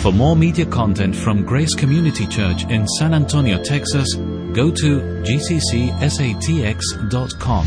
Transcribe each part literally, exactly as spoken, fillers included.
For more media content from Grace Community Church in San Antonio, Texas, go to g c c s a t x dot com.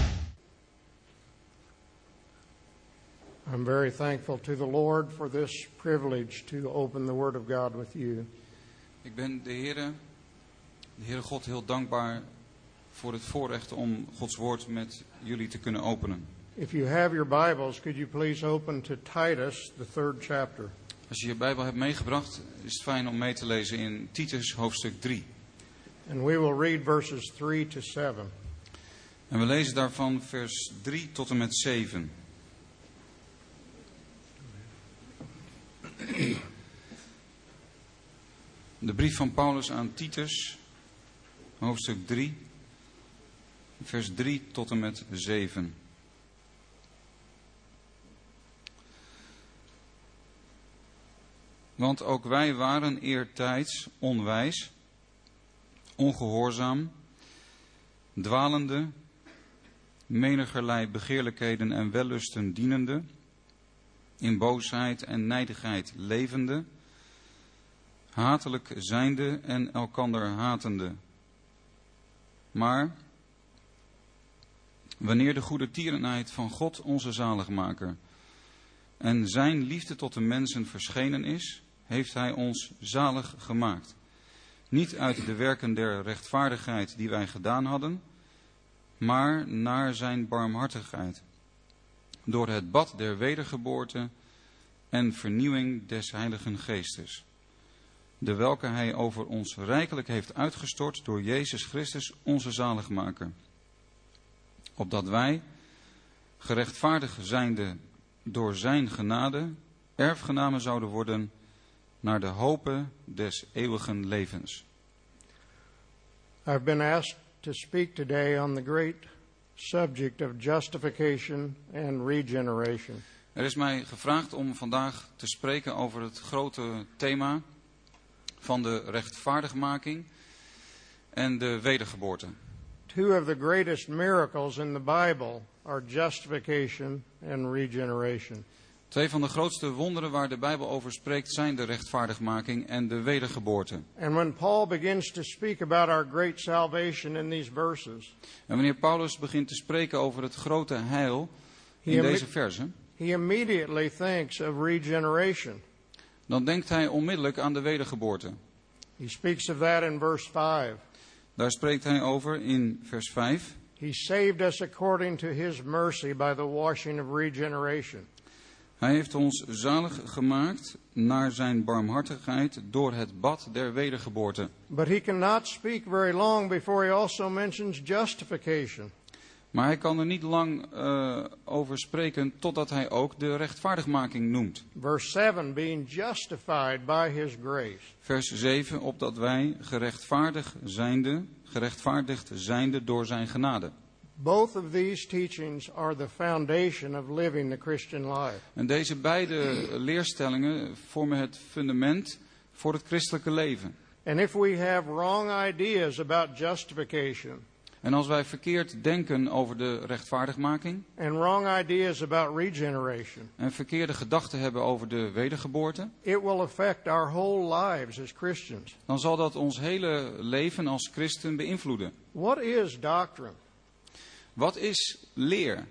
I'm very thankful to the Lord for this privilege to open the Word of God with you. Ik ben de Heere, de Heere God heel dankbaar voor het voorrecht om Gods Woord met jullie te kunnen openen. If you have your Bibles, could you please open to Titus, the third chapter. Als je je Bijbel hebt meegebracht, is het fijn om mee te lezen in Titus hoofdstuk drie. And we will read verses three to seven. En we lezen daarvan vers drie tot en met zeven. De brief van Paulus aan Titus, hoofdstuk drie, vers drie tot en met zeven. Want ook wij waren eertijds onwijs, ongehoorzaam, dwalende, menigerlei begeerlijkheden en wellusten dienende, in boosheid en nijdigheid levende, hatelijk zijnde en elkander hatende. Maar wanneer de goede tierenheid van God onze zaligmaker en zijn liefde tot de mensen verschenen is, heeft hij ons zalig gemaakt. Niet uit de werken der rechtvaardigheid die wij gedaan hadden, maar naar zijn barmhartigheid, door het bad der wedergeboorte en vernieuwing des Heiligen Geestes, de welke hij over ons rijkelijk heeft uitgestort door Jezus Christus, onze zaligmaker, opdat wij, gerechtvaardigd zijnde door zijn genade, erfgenamen zouden worden naar de hope des eeuwigen levens. I've been asked to speak today on the great subject of justification and regeneration. Er is mij gevraagd om vandaag te spreken over het grote thema van de rechtvaardigmaking en de wedergeboorte. Two of the greatest miracles in the Bible are justification and regeneration. Twee van de grootste wonderen waar de Bijbel over spreekt zijn de rechtvaardigmaking en de wedergeboorte. And when Paul begins to speak about our great salvation in these verses, En wanneer Paulus begint te spreken over het grote heil in deze versen, he immediately thinks of regeneration. dan denkt hij onmiddellijk aan de wedergeboorte. He speaks of that in verse five. Daar spreekt hij over in vers vijf. He saved us according to his mercy by the washing of regeneration. Hij heeft ons zalig gemaakt naar zijn barmhartigheid door het bad der wedergeboorte. But he cannot speak very long before he also mentions justification. Maar hij kan er niet lang uh, over spreken totdat hij ook de rechtvaardigmaking noemt. Verse seven, being justified by his grace. Vers zeven, opdat wij gerechtvaardigd zijnde, gerechtvaardigd zijnde door zijn genade. Both of these teachings are the foundation of living the Christian life. En deze beide leerstellingen vormen het fundament voor het christelijke leven. And if we have wrong ideas about justification, En als wij verkeerd denken over de rechtvaardigmaking and wrong ideas about regeneration, en verkeerde gedachten hebben over de wedergeboorte, it will affect our whole lives as Christians. dan zal dat ons hele leven als christen beïnvloeden. What is doctrine? Wat is leer?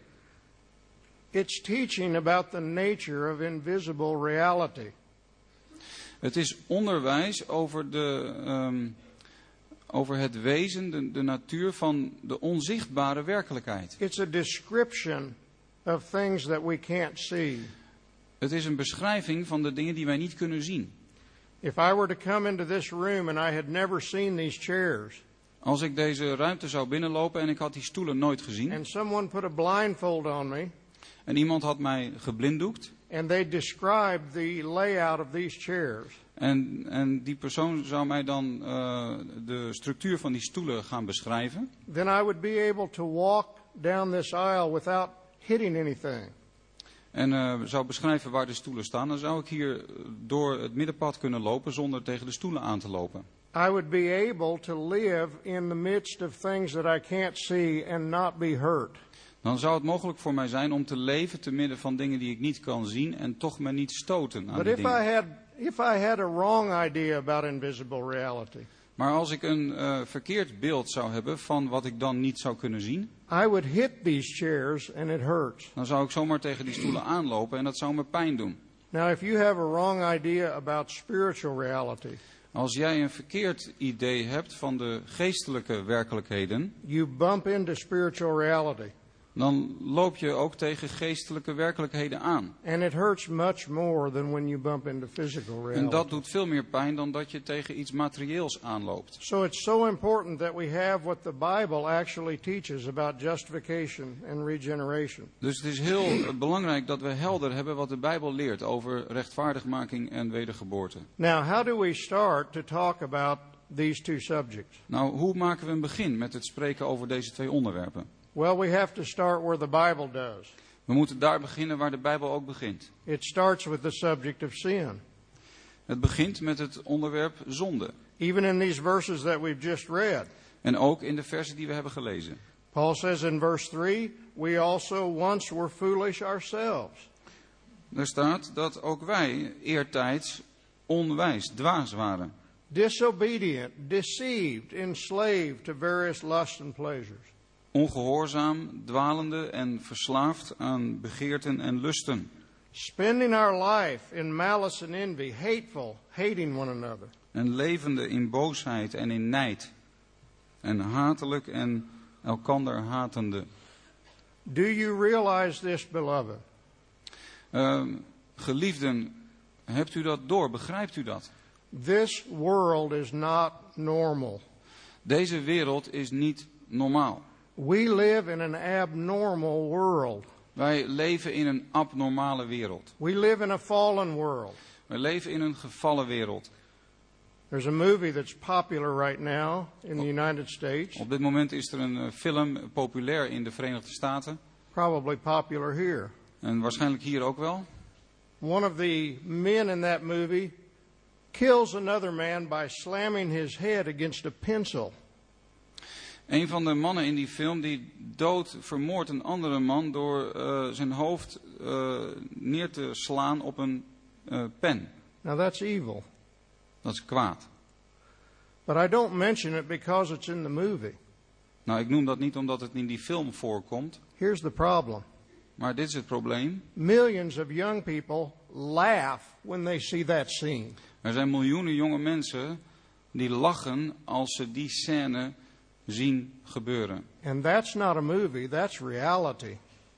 It's teaching about the nature of invisible reality. Het is onderwijs over, de, um, over het wezen, de, de natuur van de onzichtbare werkelijkheid. It's a description of things that we can't see. Het is een beschrijving van de dingen die wij niet kunnen zien. If I were to come into this room and I had never seen these chairs, Als ik deze ruimte zou binnenlopen en ik had die stoelen nooit gezien, and someone put a blindfold on me, en iemand had mij geblinddoekt, and they described the layout of these chairs, en, en die persoon zou mij dan uh, de structuur van die stoelen gaan beschrijven, then I would be able to walk down this aisle without hitting anything. en uh, zou beschrijven waar de stoelen staan, dan zou ik hier door het middenpad kunnen lopen zonder tegen de stoelen aan te lopen. I would be able to live in the midst of things that I can't see and not be hurt. dan zou het mogelijk voor mij zijn om te leven te midden van dingen die ik niet kan zien en toch me niet stoten aan But die if I dingen. had, if I had a wrong idea about invisible reality, Maar als ik een uh, verkeerd beeld zou hebben van wat ik dan niet zou kunnen zien, I would hit these chairs and it hurts. dan zou ik zomaar tegen die stoelen aanlopen en dat zou me pijn doen. Now, if you have a wrong idea about spiritual reality, Als jij een verkeerd idee hebt van de geestelijke werkelijkheden, you bump into spiritual reality. dan loop je ook tegen geestelijke werkelijkheden aan. And it hurts much more than when you bump into physical reality. En dat doet veel meer pijn dan dat je tegen iets materieels aanloopt. So it's so important that we have what the Bible actually teaches about justification and regeneration. Dus het is heel belangrijk dat we helder hebben wat de Bijbel leert over rechtvaardigmaking en wedergeboorte. Now, how do we start to talk about these two subjects? Nou, hoe maken we een begin met het spreken over deze twee onderwerpen? Well, we have to start where the Bible does. We moeten daar beginnen waar de Bijbel ook begint. It starts with the subject of sin. Het begint met het onderwerp zonde. Even in these verses that we've just read. En ook in de versen die we hebben gelezen. Paul says in verse three, we also once were foolish ourselves. Er staat dat ook wij eertijds onwijs, dwaas waren. Disobedient, deceived, enslaved to various lusts and pleasures. Ongehoorzaam, dwalende en verslaafd aan begeerten en lusten. Spending our life in malice and envy, hateful, hating one another. En levende in boosheid en in nijd. En hatelijk en elkander hatende. Do you realize this, beloved? Uh, geliefden, hebt u dat door? Begrijpt u dat? This world is not normal. Deze wereld is niet normaal. We live in an abnormal world. Wij leven in een abnormale wereld. We live in a fallen world. Wij leven in een gevallen wereld. There's a movie that's popular right now in the United States. Op dit moment is er een uh, film populair in de Verenigde Staten. Probably popular here. En waarschijnlijk hier ook wel. One of the men in that movie kills another man by slamming his head against a pencil. Een van de mannen in die film die dood vermoordt een andere man door uh, zijn hoofd uh, neer te slaan op een uh, pen. Now that's evil. Dat is kwaad. But I don't mention it because it's in the movie. Nou, ik noem dat niet omdat het in die film voorkomt. Here's the problem. Maar dit is het probleem. Millions of young people laugh when they see that scene. Er zijn miljoenen jonge mensen die lachen als ze die scène zien gebeuren. And that's not a movie, that's reality.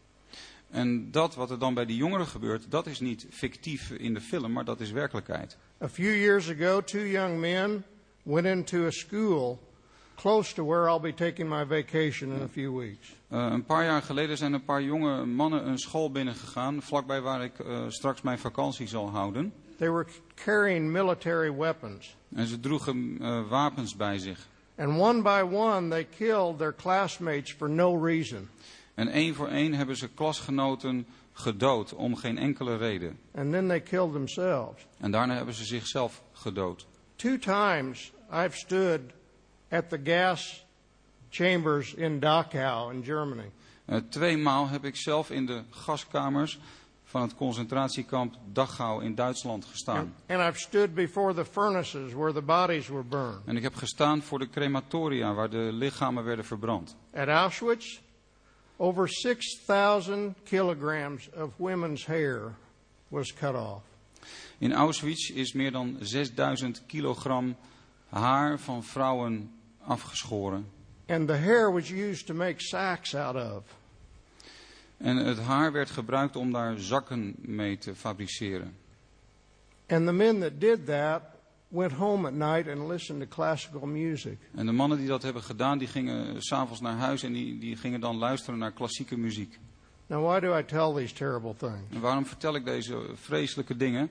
En dat wat er dan bij die jongeren gebeurt, dat is niet fictief in de film, maar dat is werkelijkheid. A few years ago, two young men went into a school close to where I'll be taking my vacation in a few weeks. Uh, een paar jaar geleden zijn een paar jonge mannen een school binnengegaan, vlakbij waar ik uh, straks mijn vakantie zal houden. They were carrying military weapons. En ze droegen uh, wapens bij zich. And one by one they killed their classmates for no reason. En één voor één hebben ze klasgenoten gedood om geen enkele reden. And then they killed themselves. En daarna hebben ze zichzelf gedood. Two times I've stood at the gas chambers in Dachau in Germany. Uh, tweemaal heb ik zelf in de gaskamers van het concentratiekamp Dachau in Duitsland gestaan. And, and I've stood before the furnaces where the bodies were burned. En ik heb gestaan voor de crematoria waar de lichamen werden verbrand. At Auschwitz, over six thousand kilograms of women's hair was cut off. In Auschwitz is meer dan zesduizend kilogram haar van vrouwen afgeschoren. And the hair was used to make sacks out of. En het haar werd gebruikt om daar zakken mee te fabriceren. And the men that did that went home at night and listened to classical music. En de mannen die dat hebben gedaan, die gingen 's avonds naar huis en die, die gingen dan luisteren naar klassieke muziek. Now, why do I tell these terrible things? En waarom vertel ik deze vreselijke dingen?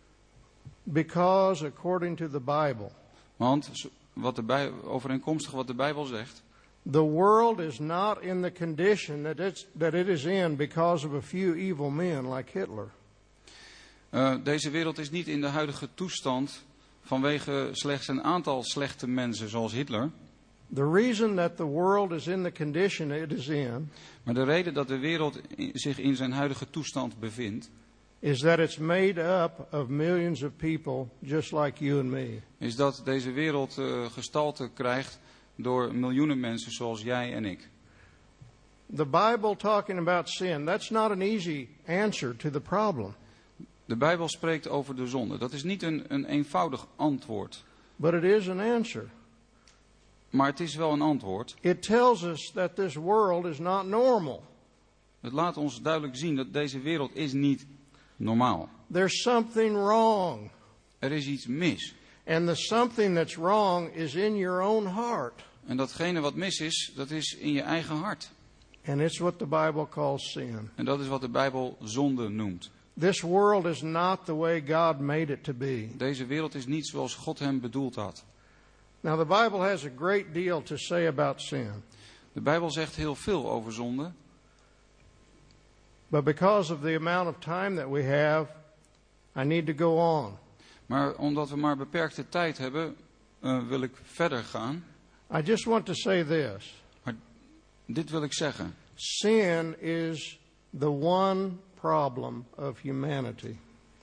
Because according to the Bible, Want wat de bij, overeenkomstig wat de Bijbel zegt, the world is not in the condition that, it's, that it is in because of a few evil men like Hitler. Uh, deze wereld is niet in de huidige toestand vanwege slechts een aantal slechte mensen zoals Hitler. The reason that the world is in the condition it is in, Maar de reden dat de wereld zich in zijn huidige toestand bevindt, is that it's made up of millions of people just like you and me. is dat deze wereld uh, gestalte krijgt door miljoenen mensen zoals jij en ik. The Bible talking about sin, that's not an easy answer to the problem. De Bijbel spreekt over de zonde. Dat is niet een, een eenvoudig antwoord. But it is an answer. Maar het is wel een antwoord. It tells us that this world is not normal. Het laat ons duidelijk zien dat deze wereld is niet normaal. There's something wrong. Er is iets mis. And the something that's wrong is in your own heart. En datgene wat mis is, dat is in je eigen hart. And it's what the Bible calls sin. En dat is wat de Bijbel zonde noemt. This world is not the way God made it to be. Deze wereld is niet zoals God hem bedoeld had. Now the Bible has a great deal to say about sin. De Bijbel zegt heel veel over zonde. But because of the amount of time that we have, I need to go on. Maar omdat we maar beperkte tijd hebben, uh, wil ik verder gaan. I just want to say this. Maar dit wil ik zeggen. Sin is the one problem of humanity.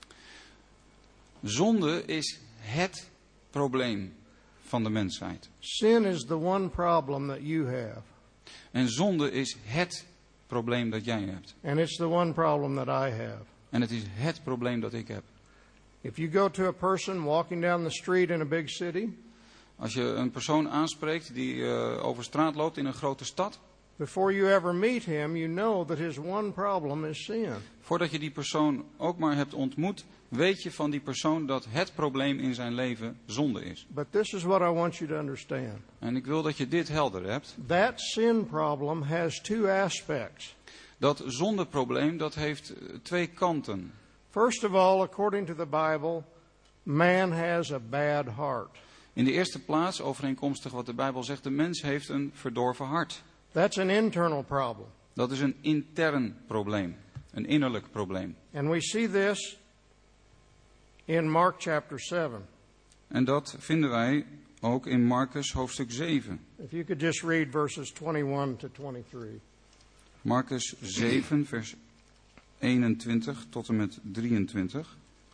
Zonde is het probleem van de mensheid. Sin is the one problem that you have. En zonde is het probleem dat jij hebt. And it's the one problem that I have. En het is het probleem dat ik heb. If you go to a person walking down the street in a big city, Als je een persoon aanspreekt die uh, over straat loopt in een grote stad, before you ever meet him, you know that his one problem is sin. voordat je die persoon ook maar hebt ontmoet, weet je van die persoon dat het probleem in zijn leven zonde is. But this is what I want you to understand. En ik wil dat je dit helder hebt. That sin problem has two aspects. Dat zondeprobleem, dat heeft twee kanten. First of all, according to the Bible, man has a bad heart. In de eerste plaats, overeenkomstig wat de Bijbel zegt, de mens heeft een verdorven hart. That's an internal problem. Dat is een intern probleem, een innerlijk probleem. And we see this in Mark chapter seven. En dat vinden wij ook in Marcus hoofdstuk zeven. If you could just read verses twenty-one to twenty-three. Marcus zeven, vers eenentwintig tot en met drieëntwintig.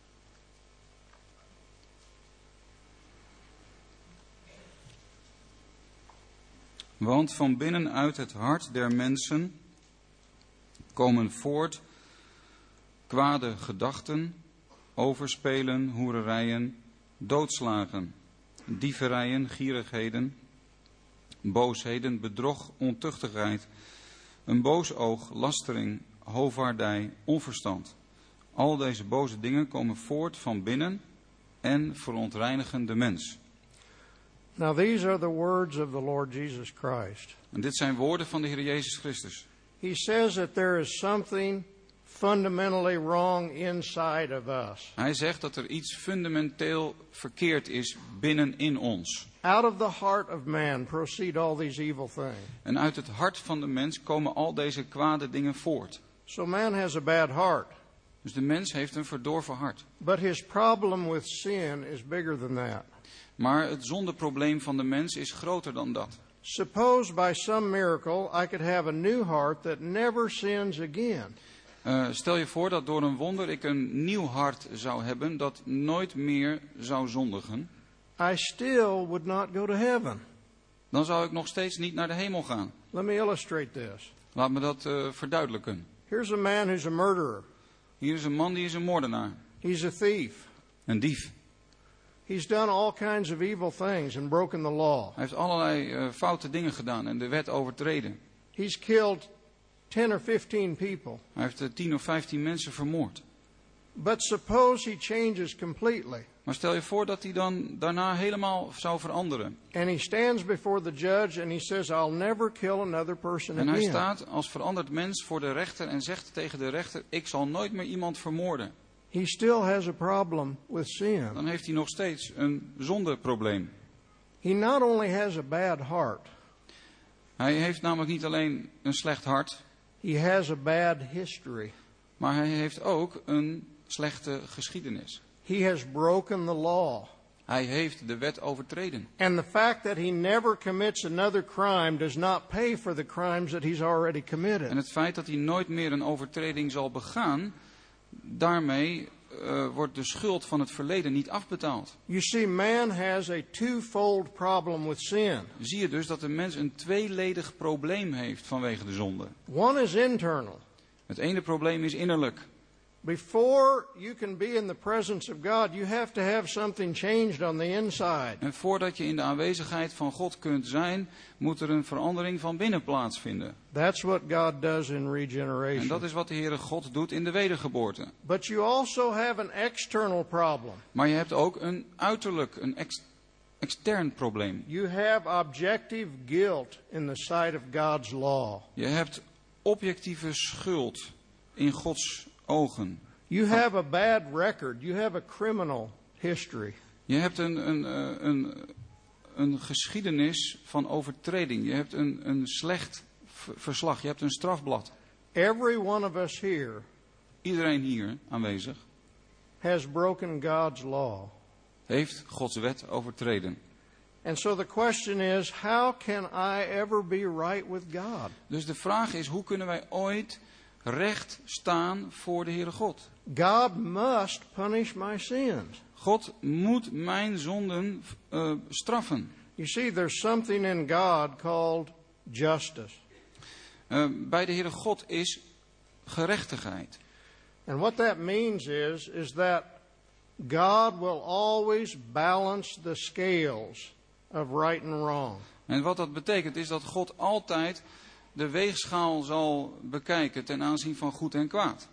Want van binnenuit het hart der mensen komen voort kwade gedachten, overspelen, hoererijen, doodslagen, dieverijen, gierigheden, boosheden, bedrog, ontuchtigheid, een boos oog, lastering, hovaardij, onverstand. Al deze boze dingen komen voort van binnen en verontreinigen de mens. Now these are the words of the Lord Jesus Christ. En dit zijn woorden van de Heer Jezus Christus. He says that there is something fundamentally wrong inside of us. Hij zegt dat er iets fundamenteel verkeerd is binnenin ons. Out of the heart of man proceed all these evil things. En uit het hart van de mens komen al deze kwade dingen voort. So man has a bad heart. Dus de mens heeft een verdorven hart. But his problem with sin is bigger than that. Maar het zondeprobleem van de mens is groter dan dat. Suppose by some miracle I could have a new heart that never sins again. Uh, stel je voor dat door een wonder ik een nieuw hart zou hebben dat nooit meer zou zondigen. I still would not go to heaven. Dan zou ik nog steeds niet naar de hemel gaan. Let me illustrate this. Laat me dat uh, verduidelijken. Here's a man who's a murderer. Hier is een man die is een moordenaar. He's a thief. Een dief. He's done all kinds of evil things and broken the law. Hij heeft allerlei uh, foute dingen gedaan en de wet overtreden. He's killed ten or fifteen people. Hij heeft uh, tien of vijftien mensen vermoord. But suppose he changes completely. Maar stel je voor dat hij dan daarna helemaal zou veranderen. And he stands before the judge and he says, I'll never kill another person En hij again. staat als veranderd mens voor de rechter en zegt tegen de rechter, ik zal nooit meer iemand vermoorden. He still has a problem with sin. Dan heeft hij nog steeds een zondeprobleem. He not only has a bad heart, Hij heeft namelijk niet alleen een slecht hart, he has a bad history. maar hij heeft ook een slechte geschiedenis. He has broken the law. Hij heeft de wet overtreden. And the fact that he never commits another crime does not pay for the crimes that he's already committed. En het feit dat hij nooit meer een overtreding zal begaan, daarmee uh, wordt de schuld van het verleden niet afbetaald. You see, man has a twofold problem with sin. Zie je dus dat de mens een tweeledig probleem heeft vanwege de zonde. One is internal. Het ene probleem is innerlijk. Before you can be in the presence of God, you have to have something changed on the inside. En voordat je in de aanwezigheid van God kunt zijn, moet er een verandering van binnen plaatsvinden. That's what God does in En regeneration. dat is wat de Heere God doet in de wedergeboorte. But you also have an external problem. Maar je hebt ook een uiterlijk, een ex, extern probleem. You have objective guilt in the sight of God's law. Je hebt objectieve schuld in Gods ogen. You have a bad record. You have a criminal history. Je hebt een, een, een, een geschiedenis van overtreding. Je hebt een, een slecht verslag. Je hebt een strafblad. Every one of us here Iedereen hier aanwezig has broken God's law. heeft Gods wet overtreden. And so the question is, how can I ever be right with God? Dus de vraag is, hoe kunnen wij ooit recht staan voor de Heere God? God must punish my sins. God moet mijn zonden uh, straffen. You see, there's something in God called justice. Uh, bij de Heere God is gerechtigheid. And what that means is, is that God will always balance the scales of right and wrong. En wat dat betekent is dat God altijd de weegschaal zal bekijken ten aanzien van goed en kwaad.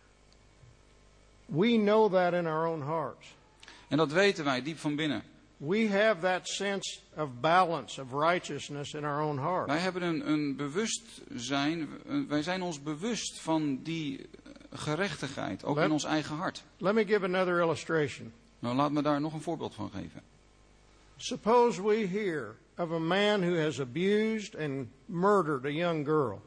We know that in our own hearts. En dat weten wij diep van binnen. We have that sense of balance, of righteousness in our own heart. Wij hebben een, een bewustzijn, wij zijn ons bewust van die gerechtigheid, ook Let, in ons eigen hart. Let me give another illustration. Nou, laat me daar nog een voorbeeld van geven. Suppose we hear of a man who has abused and murdered a young girl.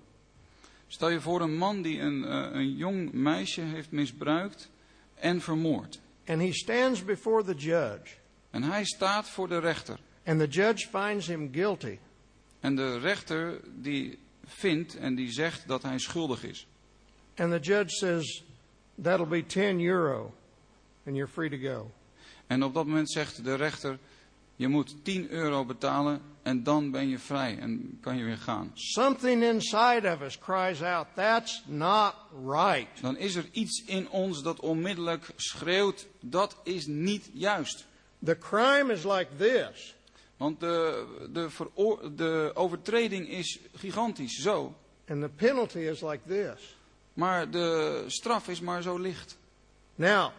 Stel je voor een man die een, uh, een jong meisje heeft misbruikt en vermoord. And he stands before the judge. En hij staat voor de rechter. And the judge finds him guilty. En de rechter die vindt en die zegt dat hij schuldig is. And the judge says, that'll be ten euro and you're free to go. En op dat moment zegt de rechter, je moet tien euro betalen en dan ben je vrij en kan je weer gaan. Something inside of us cries out, that's not right. Dan is er iets in ons dat onmiddellijk schreeuwt, dat is niet juist. The crime is like this. Want de, de, veroor, de overtreding is gigantisch, zo. And the penalty is like this. Maar de straf is maar zo licht. Now,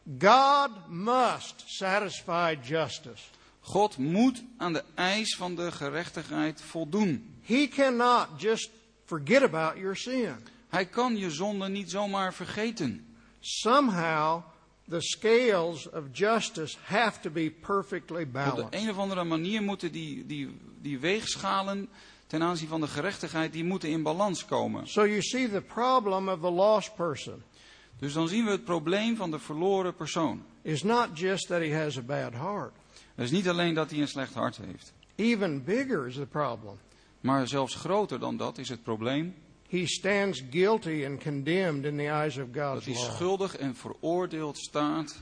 God must satisfy justice. God moet aan de eis van de gerechtigheid voldoen. He cannot just forget about your sin. Hij kan je zonde niet zomaar vergeten. Somehow, the scales of justice have to be perfectly Op balanced. de een of andere manier moeten die, die, die weegschalen ten aanzien van de gerechtigheid, die moeten in balans komen. So you see the problem of the lost person Dus dan zien we het probleem van de verloren persoon. is not just that he has a bad heart. Het is niet alleen dat hij een slecht hart heeft. Even bigger is the problem. Maar zelfs groter dan dat is het probleem He stands guilty and condemned in the eyes of dat God's hij law. schuldig en veroordeeld staat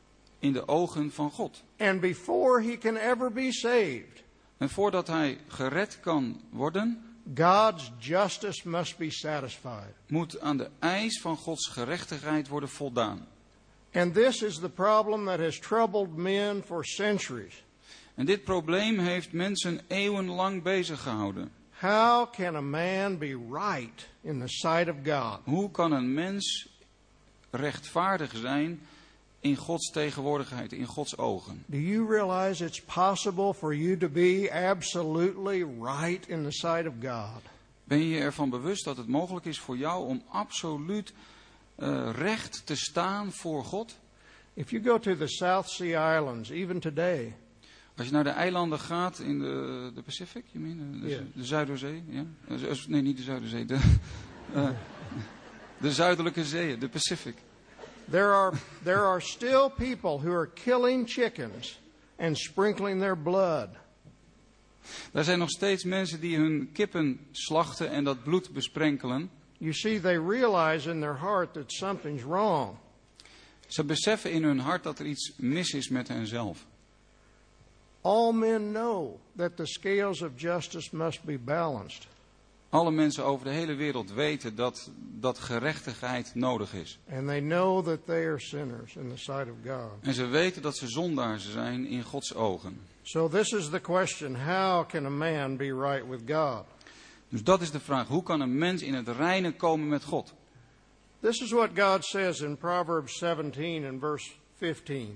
in de ogen van God. And before he can ever be saved, En voordat hij gered kan worden, God's justice must be satisfied. moet aan de eis van Gods gerechtigheid worden voldaan. And this is the problem that has troubled men for centuries. En dit probleem heeft mensen eeuwenlang bezig gehouden. How can a man be right in the sight of God? Hoe kan een mens rechtvaardig zijn in Gods tegenwoordigheid, in Gods ogen? Do you realize it's possible for you to be absolutely right in the sight of God? Ben je je ervan bewust dat het mogelijk is voor jou om absoluut uh, recht te staan voor God? If you go to the South Sea Islands, even today, Als je naar de eilanden gaat in de, de Pacific, je mean, de, Ja. de Zuiderzee, ja? Nee, niet de Zuiderzee, de, uh, de Zuidelijke Zeeën, de Pacific. there are, there are still people who are killing chickens and sprinkling their blood. Er zijn nog steeds mensen die hun kippen slachten en dat bloed besprenkelen. You see, they realize in their heart that something's wrong. Ze beseffen in hun hart dat er iets mis is met henzelf. All men know that the scales of justice must be balanced. Alle mensen over de hele wereld weten dat, dat gerechtigheid nodig is. And they know that they are sinners in the sight of God. En ze weten dat ze zondaars zijn in Gods ogen. So this is the question, how can a man be right with God? Dus dat is de vraag, hoe kan een mens in het reine komen met God? This is what God says in Proverbs seventeen and verse fifteen.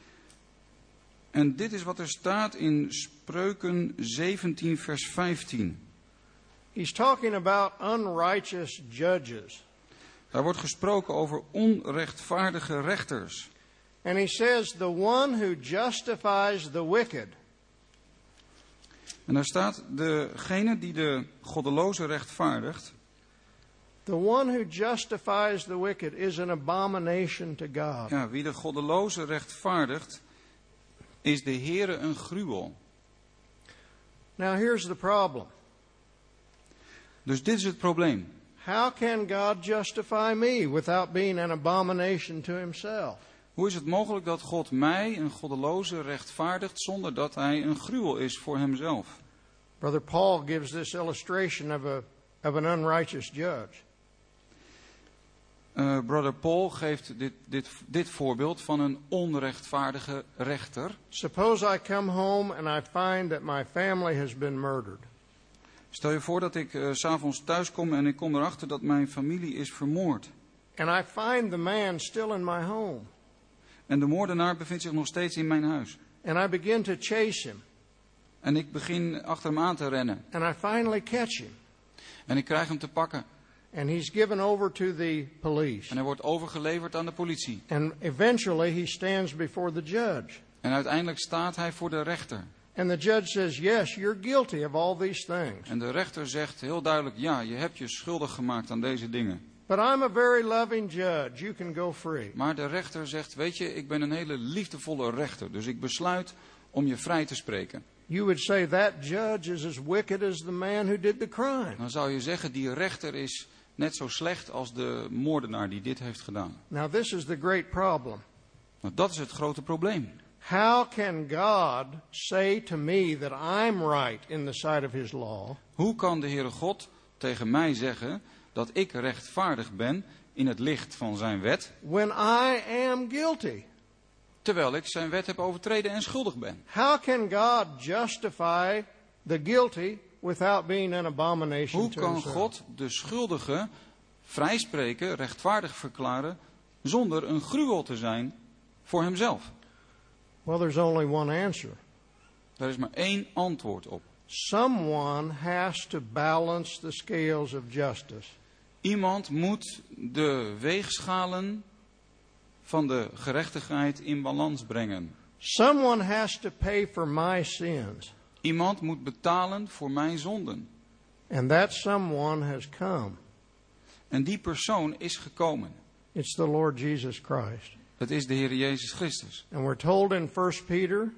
En dit is wat er staat in Spreuken zeventien vers vijftien. He's talking about unrighteous judges. Daar wordt gesproken over onrechtvaardige rechters. And he says, the one who justifies the wicked. En daar staat, degene die de goddeloze rechtvaardigt. The one who justifies the wicked is an abomination to God. Ja, wie de goddeloze rechtvaardigt, is de Heere een gruwel. Now here's the problem. Dus dit is het probleem. How can God justify me without being an abomination to himself? Hoe is het mogelijk dat God mij, een goddeloze, rechtvaardigt zonder dat hij een gruwel is voor hemzelf? Brother Paul gives this illustration of, a, of an unrighteous judge. Uh, Brother Paul geeft dit, dit, dit voorbeeld van een onrechtvaardige rechter. Suppose I come home and I find that my family has been murdered. Stel je voor dat ik uh, 's avonds thuis kom en ik kom erachter dat mijn familie is vermoord. And I find the man still in my home. En de moordenaar bevindt zich nog steeds in mijn huis. And I begin to chase him. En ik begin achter hem aan te rennen. And I finally catch him. En ik krijg hem te pakken. And he's given over to the police. En hij wordt overgeleverd aan de politie. And eventually he stands before the judge. En uiteindelijk staat hij voor de rechter. And the judge says, yes, you're guilty of all these things. En de rechter zegt heel duidelijk, ja, je hebt je schuldig gemaakt aan deze dingen. But I'm a very loving judge. You can go free. Maar de rechter zegt, weet je, ik ben een hele liefdevolle rechter. Dus ik besluit om je vrij te spreken. You would say that judge is as wicked as the man who did the crime. Dan zou je zeggen, die rechter is net zo slecht als de moordenaar die dit heeft gedaan. Now this is the great problem. Nou, dat is het grote probleem. How can God say to me that I'm right in the sight of his law? Hoe kan de Heere God tegen mij zeggen dat ik rechtvaardig ben in het licht van zijn wet, when I am guilty? terwijl ik zijn wet heb overtreden en schuldig ben? How can God justify the guilty without being an abomination Hoe to kan himself? God de schuldige vrijspreken, rechtvaardig verklaren, zonder een gruwel te zijn voor hemzelf? Well, there's only one answer. Daar is maar één antwoord op. Someone has to balance the scales of justice. Iemand moet de weegschalen van de gerechtigheid in balans brengen. Someone has to pay for my sins. Iemand moet betalen voor mijn zonden. And that someone has come. En die persoon is gekomen. It's the Lord Jesus Christ. Het is de Heer Jezus Christus. And we're told in First Peter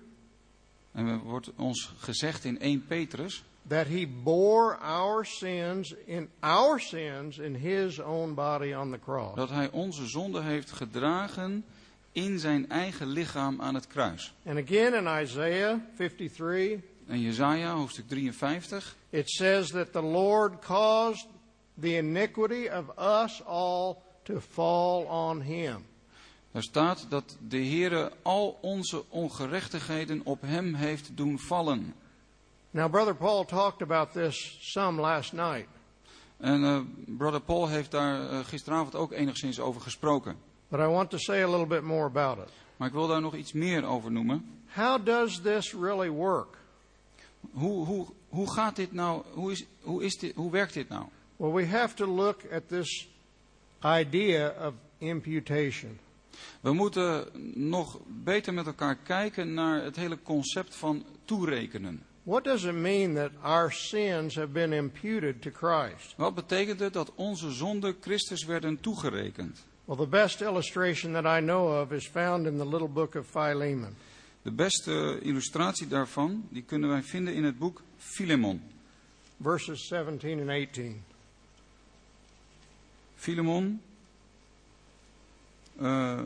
En er wordt ons gezegd in Eerste Petrus that he bore our sins in our sins in his own body on the cross. dat hij onze zonde heeft gedragen in zijn eigen lichaam aan het kruis. And again in Isaiah fifty-three, En Jesaja, hoofdstuk drieënvijftig, it says that the Lord caused the iniquity of us all to fall on him. daar staat dat de Heere al onze ongerechtigheden op hem heeft doen vallen. Now, Brother Paul talked about this some last night. En uh, Brother Paul heeft daar uh, gisteravond ook enigszins over gesproken. But I want to say a little bit more about it. Maar ik wil daar nog iets meer over noemen. How does this really work? Hoe, hoe, hoe gaat dit nou, hoe, is, hoe, is dit, hoe werkt dit nou? Well, we have to look at this idea of imputation. We moeten nog beter met elkaar kijken naar het hele concept van toerekenen. What does it mean that our sins have been imputed to Christ? Wat betekent het dat onze zonden Christus werden toegerekend? Well, the best illustration that I know of is found in the little book of Philemon. De beste illustratie daarvan, die kunnen wij vinden in het boek Filemon. verses seventeen and eighteen. Filemon, uh,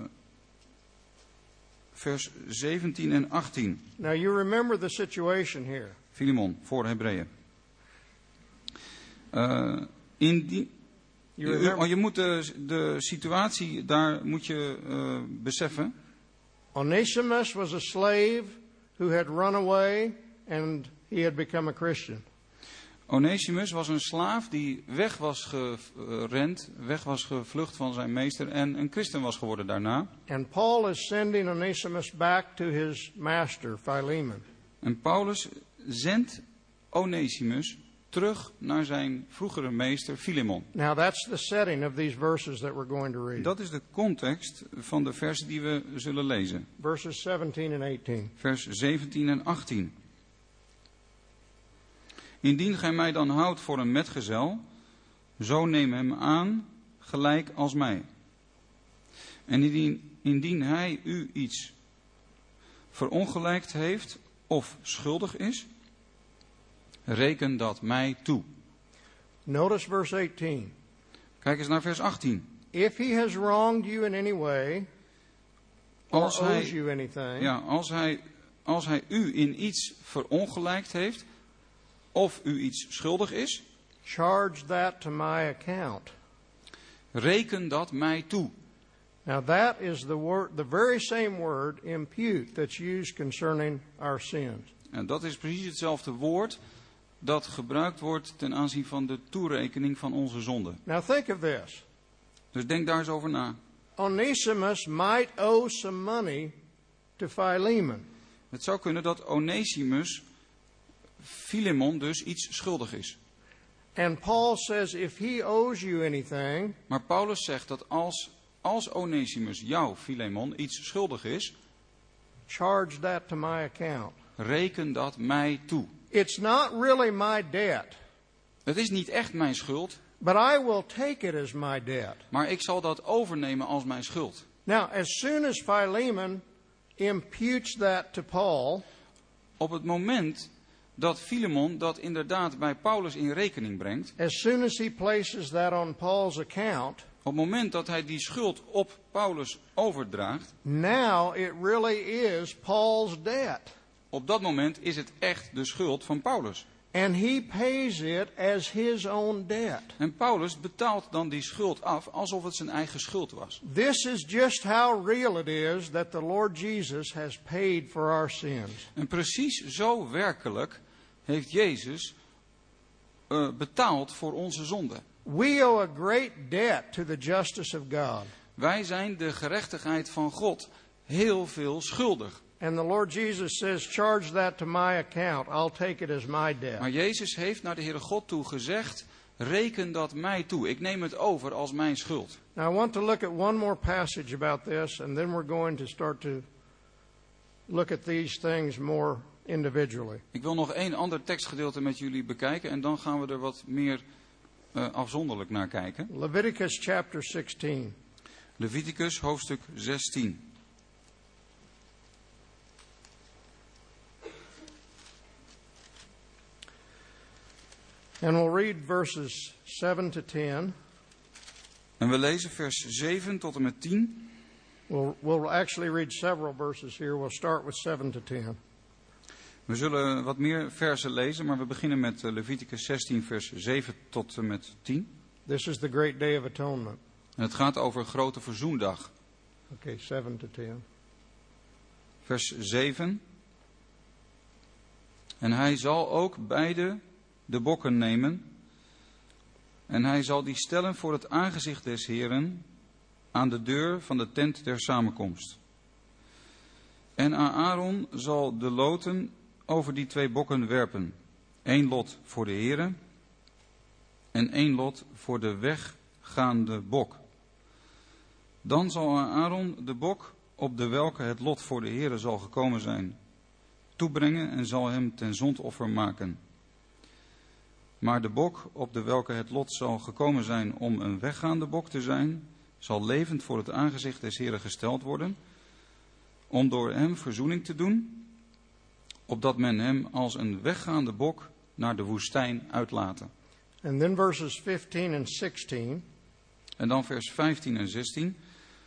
vers zeventien en achttien. Now you remember the situation here. Filemon, voor Hebreeën. Uh, in die, You je, remember, oh, je moet de, de situatie daar moet je uh, beseffen. Onesimus was a slave who had run away and he had become a Christian. Onesimus was een slaaf die weg was gerend, weg was gevlucht van zijn meester en een christen was geworden daarna. And Paul is sending Onesimus back to his master, Philemon. En Paulus zendt Onesimus terug naar zijn vroegere meester Filemon. Now that's the setting of these verses that we're going to read. Dat is de context van de versen die we zullen lezen. Verses seventeen and eighteen. Vers zeventien en achttien. Indien gij mij dan houdt voor een metgezel, zo neem hem aan, gelijk als mij. En indien, indien hij u iets verongelijkt heeft of schuldig is, reken dat mij toe. Notice verse eighteen. Kijk eens naar vers achttien. If he has wronged you in any way, or Als owes hij, you anything, ja, als hij, als hij u in iets verongelijkt heeft, of u iets schuldig is, charge that to my account. reken dat mij toe. Now that is the word, the very same word, impute, that's used concerning our sins. En dat is precies hetzelfde woord dat gebruikt wordt ten aanzien van de toerekening van onze zonde. Now think of this. Dus denk daar eens over na. Onesimus might owe some money to Philemon. Het zou kunnen dat Onesimus Filemon dus iets schuldig is. And Paul says if he owes you anything, Maar Paulus zegt dat als, als Onesimus jou, Filemon, iets schuldig is, charge that to my account. reken dat mij toe. It's not really my debt, Het is niet echt mijn schuld, but I will take it as my debt. maar ik zal dat overnemen als mijn schuld. Now, as soon as Philemon imputes that to Paul, Op het moment dat Filemon dat inderdaad bij Paulus in rekening brengt, as soon as he places that on Paul's account, op het moment dat hij die schuld op Paulus overdraagt, now it really is Paul's debt. op dat moment is het echt de schuld van Paulus. And he pays it as his own debt. En Paulus betaalt dan die schuld af alsof het zijn eigen schuld was. This is just how real it is that the Lord Jesus has paid for our sins. En precies zo werkelijk heeft Jezus uh, betaald voor onze zonde. We owe a great debt to the justice of God. Wij zijn de gerechtigheid van God heel veel schuldig. And the Lord Jesus says, charge that to my account. I'll take it as my debt. Maar Jezus heeft naar de Heere God toe gezegd, reken dat mij toe. Ik neem het over als mijn schuld. Now I want to look at one more passage about this, and then we're going to start to look at these things more individually. Ik wil nog één ander tekstgedeelte met jullie bekijken en dan gaan we er wat meer uh, afzonderlijk naar kijken. Leviticus chapter sixteen. Leviticus hoofdstuk zestien. And we'll read verses seven to ten. En we lezen vers zeven tot en met tien. We'll, we'll actually read several verses here. We'll start with seven to ten. We zullen wat meer versen lezen, maar we beginnen met Leviticus zestien, vers zeven tot en met tien. This is the great day of atonement. En het gaat over Grote Verzoendag. Okay, seven to ten. Vers zeven. En hij zal ook beide de bokken nemen. En hij zal die stellen voor het aangezicht des Heeren aan de deur van de tent der samenkomst. En Aaron zal de loten over die twee bokken werpen. Eén lot voor de Heere en één lot voor de weggaande bok. Dan zal Aaron de bok op de welke het lot voor de Heere zal gekomen zijn, toebrengen en zal hem ten zondoffer maken. Maar de bok op de welke het lot zal gekomen zijn om een weggaande bok te zijn, zal levend voor het aangezicht des Heeren gesteld worden. om door hem verzoening te doen, opdat men hem als een weggaande bok naar de woestijn uitlate. And then verses fifteen and sixteen. En dan vers vijftien en zestien.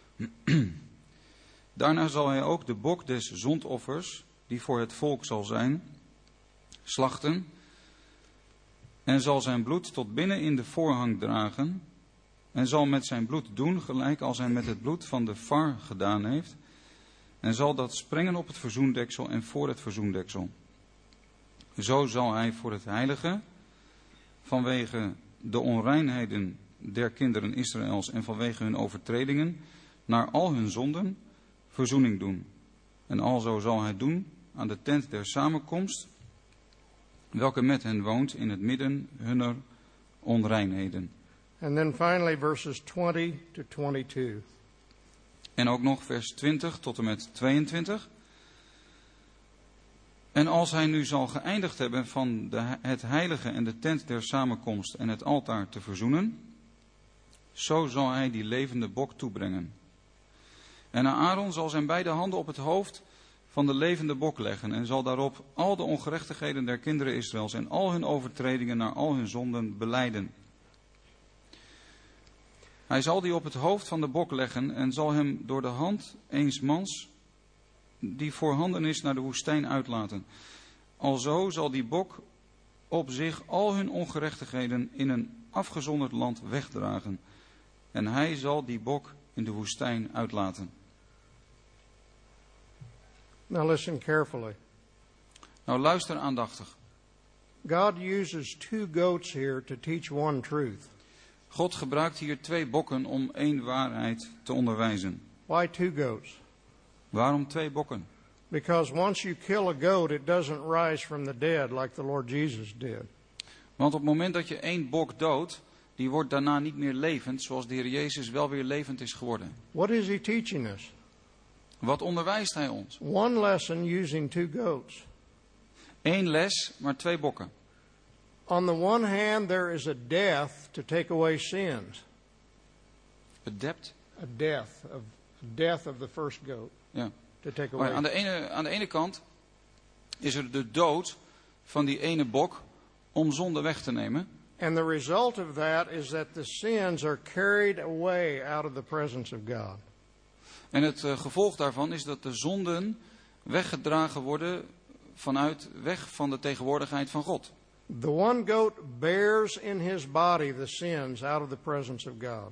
Daarna zal hij ook de bok des zondoffers, die voor het volk zal zijn, slachten, en zal zijn bloed tot binnen in de voorhang dragen, en zal met zijn bloed doen gelijk als hij met het bloed van de var gedaan heeft, en zal dat sprengen op het verzoendeksel en voor het verzoendeksel. Zo zal hij voor het heilige, vanwege de onreinheden der kinderen Israëls en vanwege hun overtredingen, naar al hun zonden, verzoening doen. En alzo zal hij doen aan de tent der samenkomst, welke met hen woont in het midden hunner onreinheden. And then finally verses twenty to twenty-two. En ook nog vers twintig tot en met tweeëntwintig. En als hij nu zal geëindigd hebben van de, het heilige en de tent der samenkomst en het altaar te verzoenen, zo zal hij die levende bok toebrengen. En Aaron zal zijn beide handen op het hoofd van de levende bok leggen en zal daarop al de ongerechtigheden der kinderen Israëls en al hun overtredingen naar al hun zonden belijden. Hij zal die op het hoofd van de bok leggen en zal hem door de hand eens mans die voorhanden is naar de woestijn uitlaten. Alzo zal die bok op zich al hun ongerechtigheden in een afgezonderd land wegdragen. En hij zal die bok in de woestijn uitlaten. Now listen carefully. Nou, luister aandachtig. God uses two goats here to teach one truth. God gebruikt hier twee bokken om één waarheid te onderwijzen. Why two goats? Waarom twee bokken? Because once you kill a goat, it doesn't rise from the dead like the Lord Jesus did. Want op het moment dat je één bok doodt, die wordt daarna niet meer levend, zoals de Heer Jezus wel weer levend is geworden. What is he teaching us? Wat onderwijst hij ons? One lesson using two goats. Eén les, maar twee bokken. On the one hand, there is a death to take away sins. Bedept? A death of a death of the first goat Ja. to take Maar away. aan de ene, aan de ene kant is er de dood van die ene bok om zonde weg te nemen. And the result of that is that the sins are carried away out of the presence of God. En het uh, gevolg daarvan is dat de zonden weggedragen worden vanuit weg van de tegenwoordigheid van God. The one goat bears in his body the sins out of the presence of God.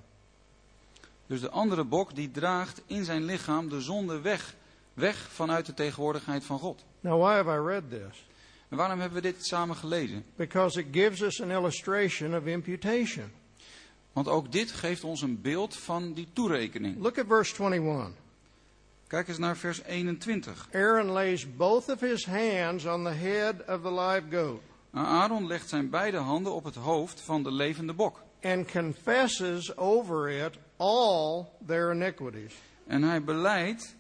Dus de andere bok die draagt in zijn lichaam de zonde weg, weg vanuit de tegenwoordigheid van God. Now why have I read this? En waarom hebben we dit samen gelezen? Because it gives us an illustration of imputation. Want ook dit geeft ons een beeld van die toerekening. Look at verse twenty-one. Kijk eens naar vers eenentwintig. Aaron lays both of his hands on the head of the live goat. Aaron legt zijn beide handen op het hoofd van de levende bok. And confesses over it all their iniquities. En hij belijdt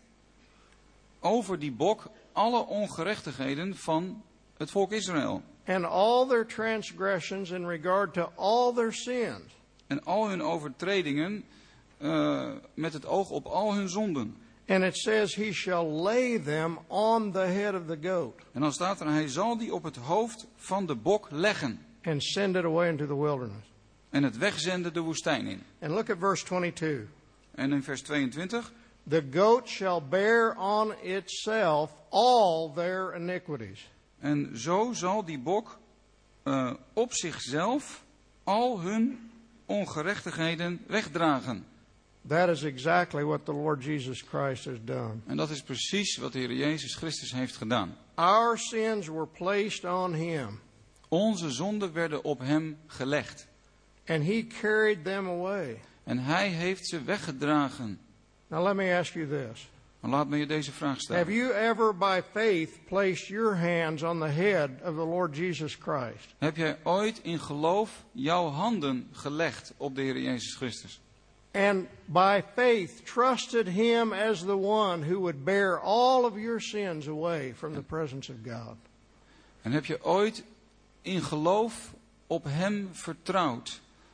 over die bok alle ongerechtigheden van het volk Israël. And all their transgressions in regard to all their sins. En al hun overtredingen uh, met het oog op al hun zonden. And it says he shall lay them on the head of the goat. En dan staat er, hij zal die op het hoofd van de bok leggen. And send it away into the wilderness. En het wegzenden de woestijn in. And look at verse twenty-two. En in vers tweeëntwintig. The goat shall bear on itself all their iniquities. En zo zal die bok uh, op zichzelf al hun ongerechtigheden wegdragen. That is exactly what the Lord Jesus Christ has done. En dat is precies wat de Heer Jezus Christus heeft gedaan. Our sins were placed on him. Onze zonden werden op hem gelegd. And he carried them away. En hij heeft ze weggedragen. Now let me ask you this. Maar laat me je deze vraag stellen. Have you ever by faith placed your hands on the head of the Lord Jesus Christ? Heb jij ooit in geloof jouw handen gelegd op de Heer Jezus Christus? And by faith trusted him as the one who would bear all of your sins away from the presence of God? En heb je ooit in geloof op hem vertrouwd,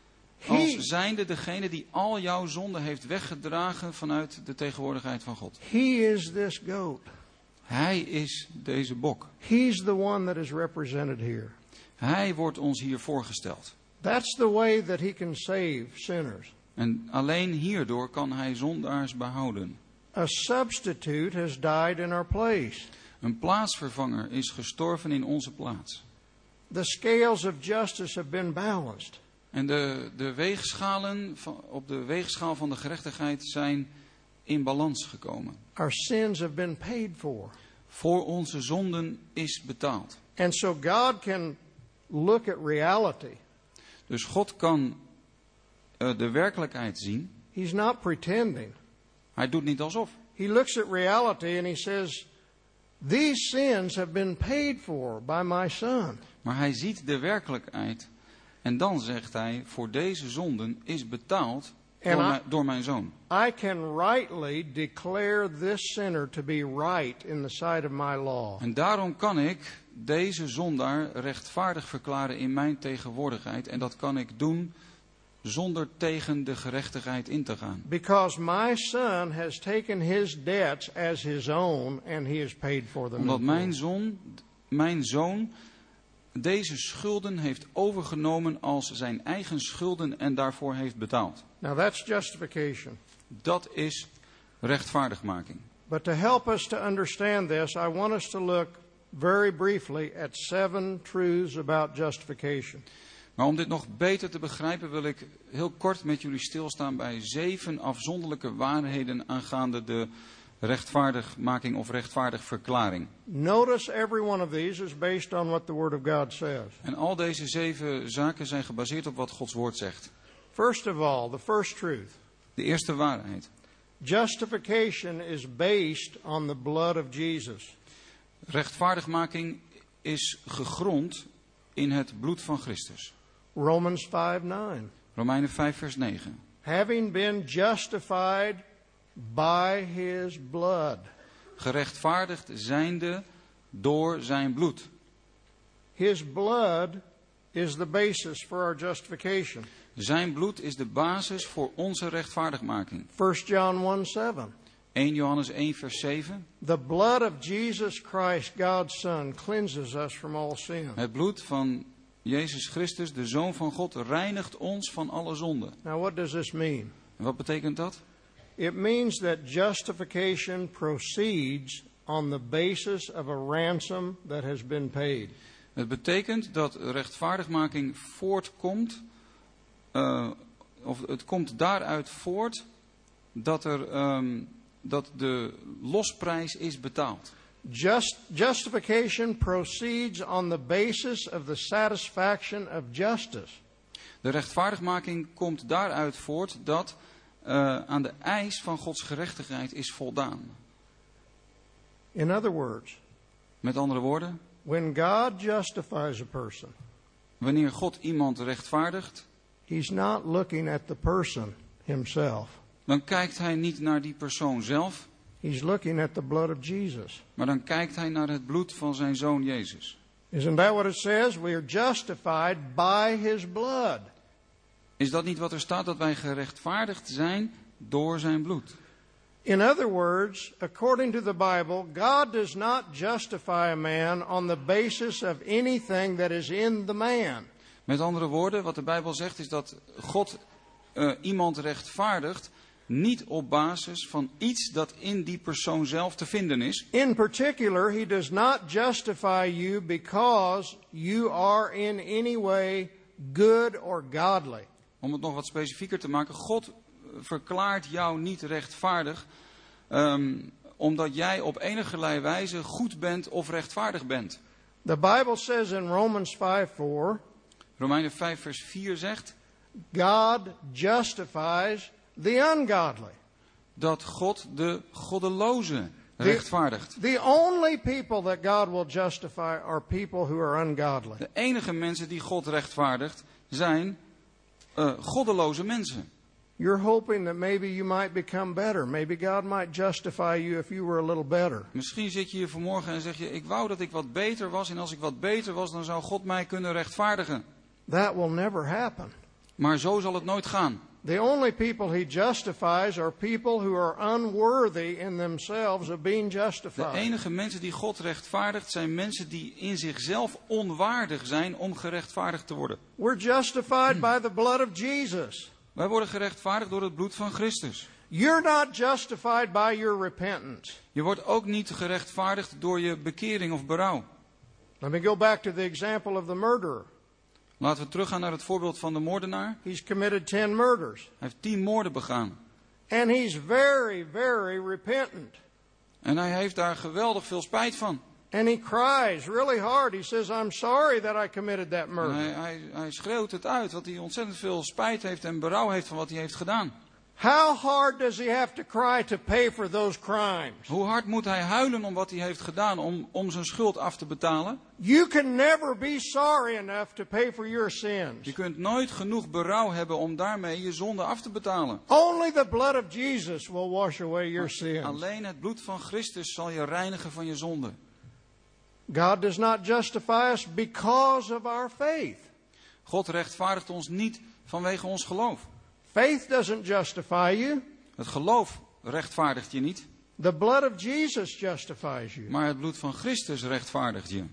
als zijnde degene die al jouw zonde heeft weggedragen vanuit de tegenwoordigheid van God. He is this goat. Hij is deze bok. He's the one that is represented here. Hij wordt ons hier voorgesteld. That's the way that he can save sinners. En alleen hierdoor kan hij zondaars behouden. A substitute has died in our place. Een plaatsvervanger is gestorven in onze plaats. The scales of justice have been balanced. En de, de weegschalen van, op de weegschaal van de gerechtigheid zijn in balans gekomen. Our sins have been paid for. Voor onze zonden is betaald. And so God can look at reality. Dus God kan uh, de werkelijkheid zien. He's not pretending. Hij doet niet alsof. He looks at reality and he says, these sins have been paid for by my son. Maar hij ziet de werkelijkheid. En dan zegt hij, voor deze zonden is betaald door, I, mijn, door mijn zoon. I can rightly declare this sinner to be right in the sight of my law. En daarom kan ik deze zondaar rechtvaardig verklaren in mijn tegenwoordigheid. En dat kan ik doen zonder tegen de gerechtigheid in te gaan. Because my son has taken his debts as his own and he has paid for them. Omdat mijn zoon, mijn zoon deze schulden heeft overgenomen als zijn eigen schulden en daarvoor heeft betaald. Now that's justification. Dat is rechtvaardigmaking. But to help us to understand this, I want us to look very briefly at seven truths about justification. Maar om dit nog beter te begrijpen wil ik heel kort met jullie stilstaan bij zeven afzonderlijke waarheden aangaande de rechtvaardigmaking of rechtvaardig verklaring. Notice every one of these is based on what the Word of God says. En al deze zeven zaken zijn gebaseerd op wat Gods woord zegt. First of all, the first truth. De eerste waarheid. Justification is based on the blood of Jesus. Rechtvaardigmaking is gegrond in het bloed van Christus. Romans five nine. Romeinen vijf vers negen. Having been justified by his blood. Gerechtvaardigd zijnde door zijn bloed. His blood is the basis for our justification. Zijn bloed is de basis voor onze rechtvaardigmaking. First John one seven. eerste Johannes één vers zeven. The blood of Jesus Christ, God's Son, cleanses us from all sin. Het bloed van Jezus Christus, de Zoon van God, reinigt ons van alle zonde. Now what does this mean? En wat betekent dat? It means that justification proceeds on the basis of a ransom that has been paid. Het betekent dat rechtvaardigmaking voortkomt, uh, of het komt daaruit voort dat, er, um, dat de losprijs is betaald. Just, justification proceeds on the basis of the satisfaction of justice. De rechtvaardigmaking komt daaruit voort dat uh, aan de eis van Gods gerechtigheid is voldaan. In other words, met andere woorden, when God justifies a person, wanneer God iemand rechtvaardigt, he's not looking at the person himself. Dan kijkt hij niet naar die persoon zelf. He's looking at the blood of Jesus. Maar dan kijkt hij naar het bloed van zijn zoon Jezus. Isn't that what it says? We are justified by his blood. Is dat niet wat er staat, dat wij gerechtvaardigd zijn door zijn bloed? In other words, according to the Bible, God does not justify a man on the basis of anything that is in the man. Met andere woorden, wat de Bijbel zegt is dat God uh, iemand rechtvaardigt niet op basis van iets dat in die persoon zelf te vinden is. In particular, he does not justify you because you are in any way good or godly. Om het nog wat specifieker te maken, God verklaart jou niet rechtvaardig um, omdat jij op enigerlei wijze goed bent of rechtvaardig bent. The Bible says in Romans five four, Romeinen vijf vers vier zegt, God justifies the ungodly. Dat God de goddeloze rechtvaardigt. The, the only people that God will justify are people who are ungodly. De enige mensen die God rechtvaardigt zijn uh, goddeloze mensen. You're hoping that maybe you might become better. Maybe God might justify you if you were a little better. Misschien zit je hier vanmorgen en zeg je, ik wou dat ik wat beter was en als ik wat beter was, dan zou God mij kunnen rechtvaardigen. That will never happen. Maar zo zal het nooit gaan. The only people he justifies are people who are unworthy in themselves of being De justified. enige mensen die God rechtvaardigt zijn mensen die in zichzelf onwaardig zijn om gerechtvaardigd te worden. We're justified by the blood of Jesus. Wij worden gerechtvaardigd door het bloed van Christus. You're not justified by your repentance. Je wordt ook niet gerechtvaardigd door je bekering of berouw. Let me go back to the example of the murderer. Laten we teruggaan naar het voorbeeld van de moordenaar. He's committed ten murders. Hij heeft tien moorden begaan. And he's very, very repentant. En hij heeft daar geweldig veel spijt van. And he cries really hard. He says, I'm sorry that I committed that En murder. hij, hij, hij schreeuwt het uit, dat hij ontzettend veel spijt heeft en berouw heeft van wat hij heeft gedaan. How hard does he have to cry to pay for those crimes? Hoe hard moet hij huilen om wat hij heeft gedaan, om, om zijn schuld af te betalen? You can never be sorry enough to pay for your sins. Je kunt nooit genoeg berouw hebben om daarmee je zonde af te betalen. Only the blood of Jesus will wash away your sins. Alleen het bloed van Christus zal je reinigen van je zonde. God does not justify us because of our faith. God rechtvaardigt ons niet vanwege ons geloof. Faith doesn't justify you. Het geloof rechtvaardigt je niet, The blood of Jesus justifies you. maar het bloed van Christus rechtvaardigt je.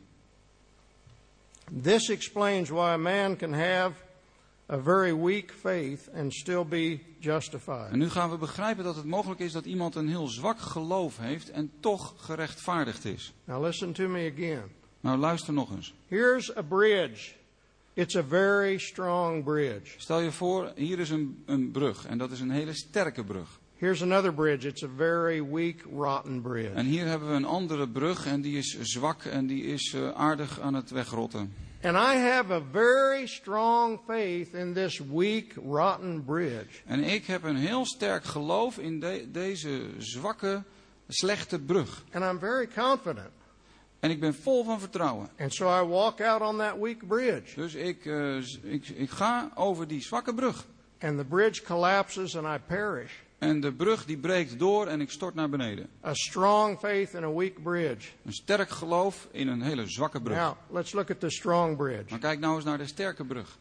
This explains why a man can have a very weak faith and still be justified. En nu gaan we begrijpen dat het mogelijk is dat iemand een heel zwak geloof heeft en toch gerechtvaardigd is. Now listen to me again. Nou, luister nog eens. Here's a bridge. It's a very strong bridge. Stel je voor, hier is een, een brug en dat is een hele sterke brug. Here's another bridge. It's a very weak, rotten bridge. En hier hebben we een andere brug en die is zwak en die is uh, aardig aan het wegrotten. And I have a very strong faith in this weak, rotten bridge. En ik heb een heel sterk geloof in de, deze zwakke, slechte brug. And I'm very confident. En ik ben vol van vertrouwen. And so I walk out on that weak bridge. Dus ik, uh, ik, ik ga over die zwakke brug. And the bridge collapses and I perish. En de brug die breekt door en ik stort naar beneden. A strong faith in a weak bridge. Een sterk geloof in een hele zwakke brug. Now, let's look at the strong bridge. Maar kijk nou eens naar de sterke brug.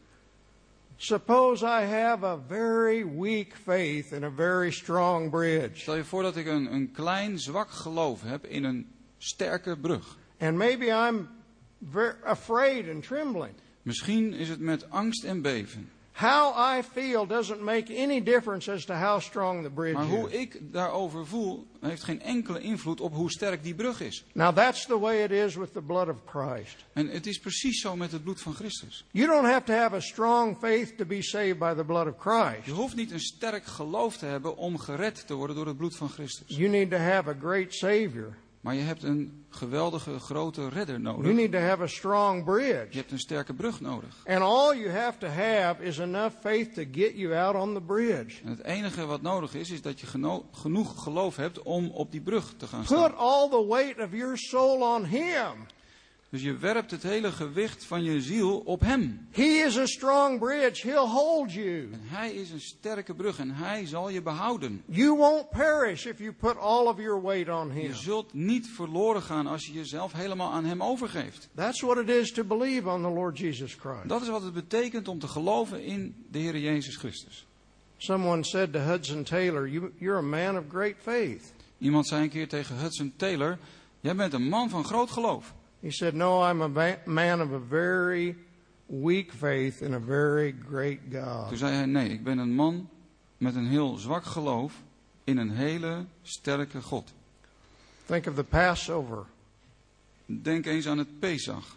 Suppose I have a very weak faith in a very strong bridge. Stel je voor dat ik een, een klein zwak geloof heb in een sterke brug. And maybe I'm very afraid and trembling. Misschien is het met angst en beven. How I feel doesn't make any difference as to how strong the bridge Maar hoe is. ik daarover voel, heeft geen enkele invloed op hoe sterk die brug is. Now that's the way it is with the blood of Christ. En het is precies zo met het bloed van Christus. You don't have to have a strong faith to be saved by the blood of Je Christ. hoeft niet een sterk geloof te hebben om gered te worden door het bloed van Christus. You need to have a great Savior. Maar je hebt een geweldige grote redder You nodig. need to have a strong Je bridge. hebt een sterke brug nodig. And all you have to have is enough faith to get you out on the bridge. En het enige wat nodig is, is dat je geno- genoeg geloof hebt om op die brug te gaan Put staan. all the weight of your soul on Him. Dus je werpt het hele gewicht van je ziel op hem. He is a strong bridge. He'll hold you. En hij is een sterke brug en hij zal je behouden. You won't perish if you put all of your weight on Him. Je zult niet verloren gaan als je jezelf helemaal aan hem overgeeft. That's what it is to believe on the Lord Jesus Christ. Dat is wat het betekent om te geloven in de Heer Jezus Christus. Someone said to Hudson Taylor, you, you're a man of great faith. Iemand zei een keer tegen Hudson Taylor, jij bent een man van groot geloof. He said, no, I'm a va- man of a very weak faith in a very great God. Toen zei hij, nee, ik ben een man met een heel zwak geloof in een hele sterke God. Think of the Passover. Denk eens aan het Pesach.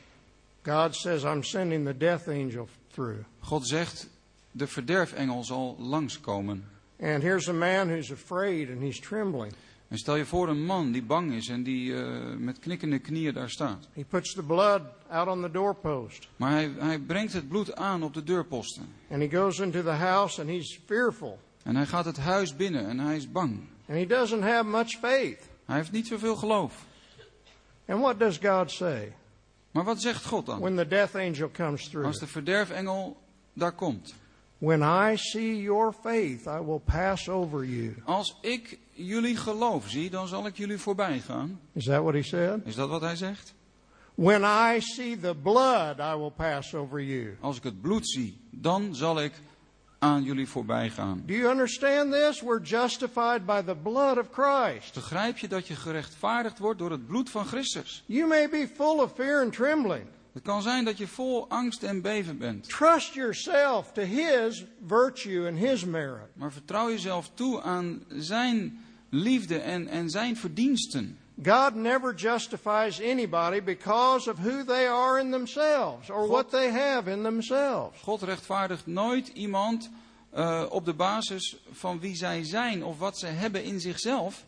God says, I'm sending the death angel through. God zegt, de verderfengel zal langskomen. And here's a man who's afraid and he's trembling. En stel je voor een man die bang is en die uh, met knikkende knieën daar staat. He puts the blood out on the doorpost. Maar hij, hij brengt het bloed aan op de deurposten. And he goes into the house and he's fearful. En hij gaat het huis binnen en hij is bang. And he doesn't have much faith. Hij heeft niet zoveel geloof. And what does God say Maar wat zegt God dan? when the death angel comes through? Als de verderfengel daar komt. When I see your faith, I will pass over you. Als ik jullie geloof zie, dan zal ik jullie voorbij gaan. Is that what he said? Is dat wat hij zegt? When I see the blood, I will pass over you. Als ik het bloed zie, dan zal ik aan jullie voorbij gaan. Do you understand this? We're justified by the blood of Christ. Begrijp je dat je gerechtvaardigd wordt door het bloed van Christus? You may be full of fear and trembling. Het kan zijn dat je vol angst en beven bent. Trust yourself to His virtue and His merit. Maar vertrouw jezelf toe aan zijn liefde en, en zijn verdiensten. God never justifies anybody because of who they are in themselves or God, what they have in themselves. God rechtvaardigt nooit iemand uh, op de basis van wie zij zijn of wat ze hebben in zichzelf.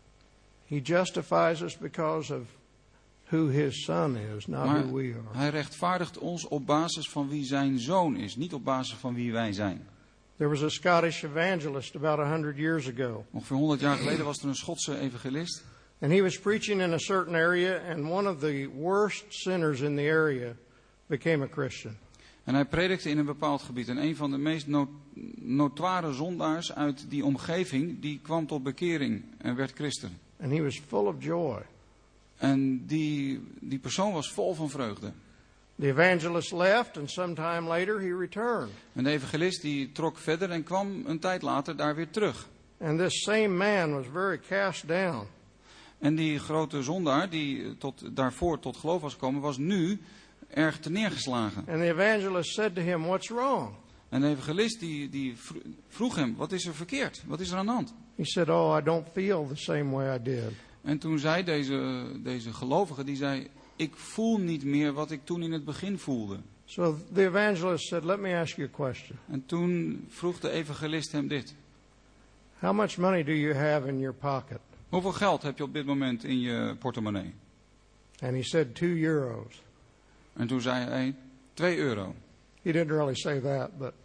He justifies us because of who His Son is, not Maar who we are. hij rechtvaardigt ons op basis van wie zijn zoon is, niet op basis van wie wij zijn. There was a Scottish evangelist about a hundred years ago. Ongeveer honderd jaar geleden was er een Schotse evangelist. And he was preaching in a certain area, and one of the worst sinners in the area became a Christian. En hij predikte in een bepaald gebied. En een van de meest no- notoire zondaars uit die omgeving, die kwam tot bekering en werd christen. And he was full of joy. En die, die persoon was vol van vreugde. The evangelist left, and sometime later he returned. En de evangelist die trok verder en kwam een tijd later daar weer terug. And this same man was very cast down. En die grote zondaar, die tot, daarvoor tot geloof was gekomen, was nu erg terneergeslagen. And the evangelist said to him, "What's wrong?" En de evangelist die, die vroeg hem, wat is er verkeerd? Wat is er aan de hand? He said, "Oh, I don't feel the same way I did." En toen zei deze, deze gelovige, die zei, ik voel niet meer wat ik toen in het begin voelde. So the evangelist said, "Let me ask you a question. En toen vroeg de evangelist hem dit. How much money do you have in your pocket?" Hoeveel geld heb je op dit moment in je portemonnee? And he said, two euros. En toen zei hij, twee euro. He didn't really say that, but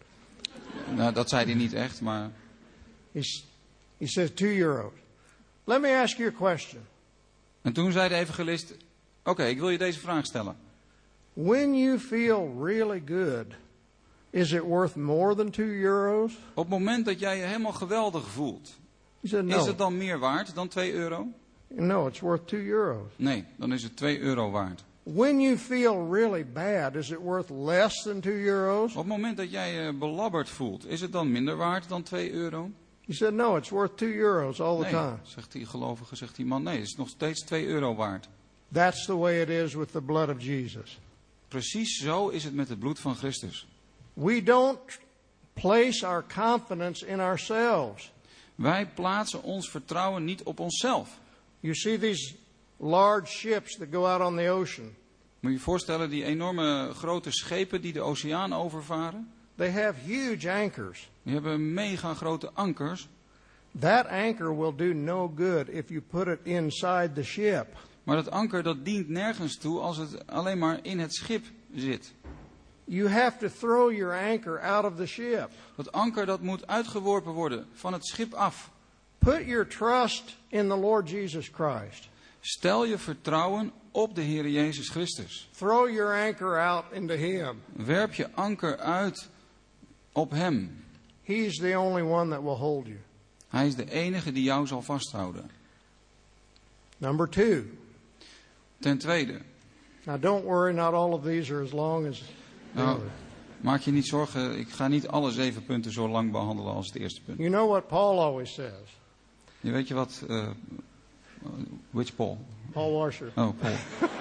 Nou, dat zei hij niet echt, maar he, s- he says two euros. Let me ask you a question. En toen zei de evangelist, oké, okay, ik wil je deze vraag stellen. When you feel really good, is it worth more than two euros? Op het moment dat jij je helemaal geweldig voelt, He said, is no. het dan meer waard dan twee euro? No, it's worth two euros. Nee, dan is het twee euro waard. When you feel really bad, is it worth less than two euros? Op het moment dat jij je belabberd voelt, is het dan minder waard dan twee euro? He said, no, it's worth two euros all the Nee, time. zegt die gelovige, zegt die man, nee, het is nog steeds twee euro waard. That's the way it is with the blood of Jesus. Precies zo is het met het bloed van Christus. We don't place our confidence in ourselves. Wij plaatsen ons vertrouwen niet op onszelf. You see these large ships that go out on the ocean. Moet je je voorstellen, die enorme grote schepen die de oceaan overvaren. They have huge anchors. Die hebben mega grote ankers. That anchor will do no good if you put it inside the ship. Maar dat anker dat dient nergens toe als het alleen maar in het schip zit. You have to throw your anchor out of the ship. Dat anker dat moet uitgeworpen worden van het schip af. Put your trust in the Lord Jesus Christ. Stel je vertrouwen op de Heer Jezus Christus. Throw your anchor out into Him. Werp je anker uit op Hem. He's the only one that will hold you. Hij is de enige die jou zal vasthouden. Number two. Ten tweede. Now don't worry, not all of these are as long as the Nou, other. maak je niet zorgen, ik ga niet alle zeven punten zo lang behandelen als het eerste punt. You know what Paul always says. Je weet je wat, uh, which Paul? Paul Washer. Oh, Paul.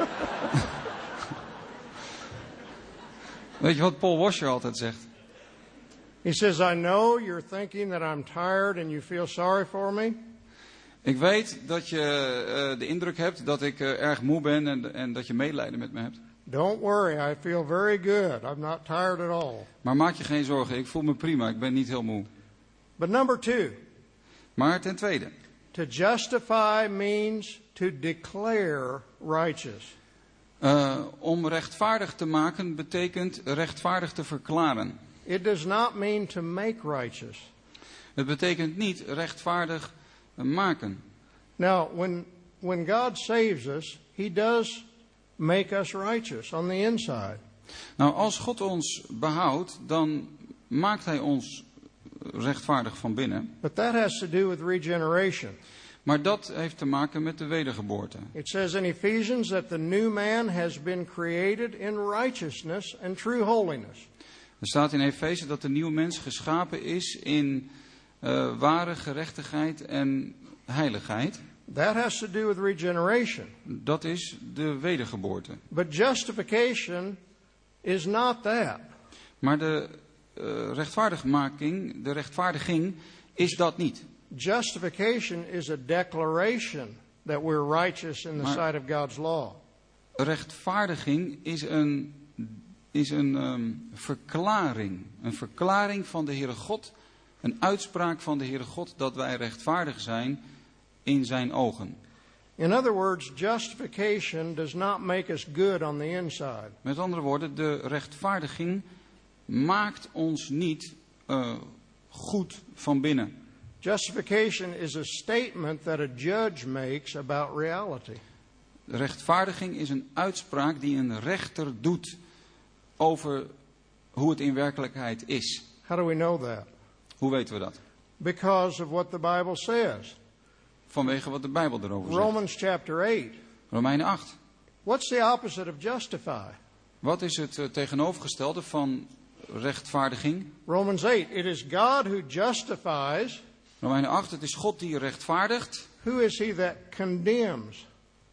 Weet je wat Paul Washer altijd zegt? He says, I know you're thinking that I'm tired and you feel sorry for me. Ik weet dat je uh, de indruk hebt dat ik uh, erg moe ben en, en dat je medelijden met me hebt. Don't worry, I feel very good. I'm not tired at all. Maar maak je geen zorgen, ik voel me prima, ik ben niet heel moe. But number two, Maar ten tweede, to justify means to declare righteous. uh, om rechtvaardig te maken betekent rechtvaardig te verklaren. It does not mean to make righteous. Het betekent niet rechtvaardig maken. Now, when when God saves us, He does make us righteous on the inside. Nou, als God ons behoudt, dan maakt Hij ons rechtvaardig van binnen. But that has to do with regeneration. Maar dat heeft te maken met de wedergeboorte. It says in Ephesians that the new man has been created in righteousness and true holiness. Er staat in Efeze dat de nieuwe mens geschapen is in uh, ware gerechtigheid en heiligheid. That has to do with regeneration. Dat is de wedergeboorte. But justification is not that. Maar de uh, rechtvaardigmaking, de rechtvaardiging is dat niet. Justification is a declaration that we're righteous in the Maar sight of God's law. Rechtvaardiging is een, is een um, verklaring. Een verklaring van de Heere God. Een uitspraak van de Heere God dat wij rechtvaardig zijn in zijn ogen. In other words, justification does not make us good on the inside. Met andere woorden, de rechtvaardiging maakt ons niet uh, goed van binnen. Justification is a statement that a judge makes about reality. Rechtvaardiging is een uitspraak die een rechter doet over hoe het in werkelijkheid is. How do we know that? Hoe weten we dat? Because of what the Bible says. Vanwege wat de Bijbel erover zegt. Romans chapter eight. Romeinen acht. What's the opposite of justify? Wat is het uh, tegenovergestelde van rechtvaardiging? Romans eight. It is God who justifies. Romeinen acht. Het is God die rechtvaardigt. Who is he that condemns?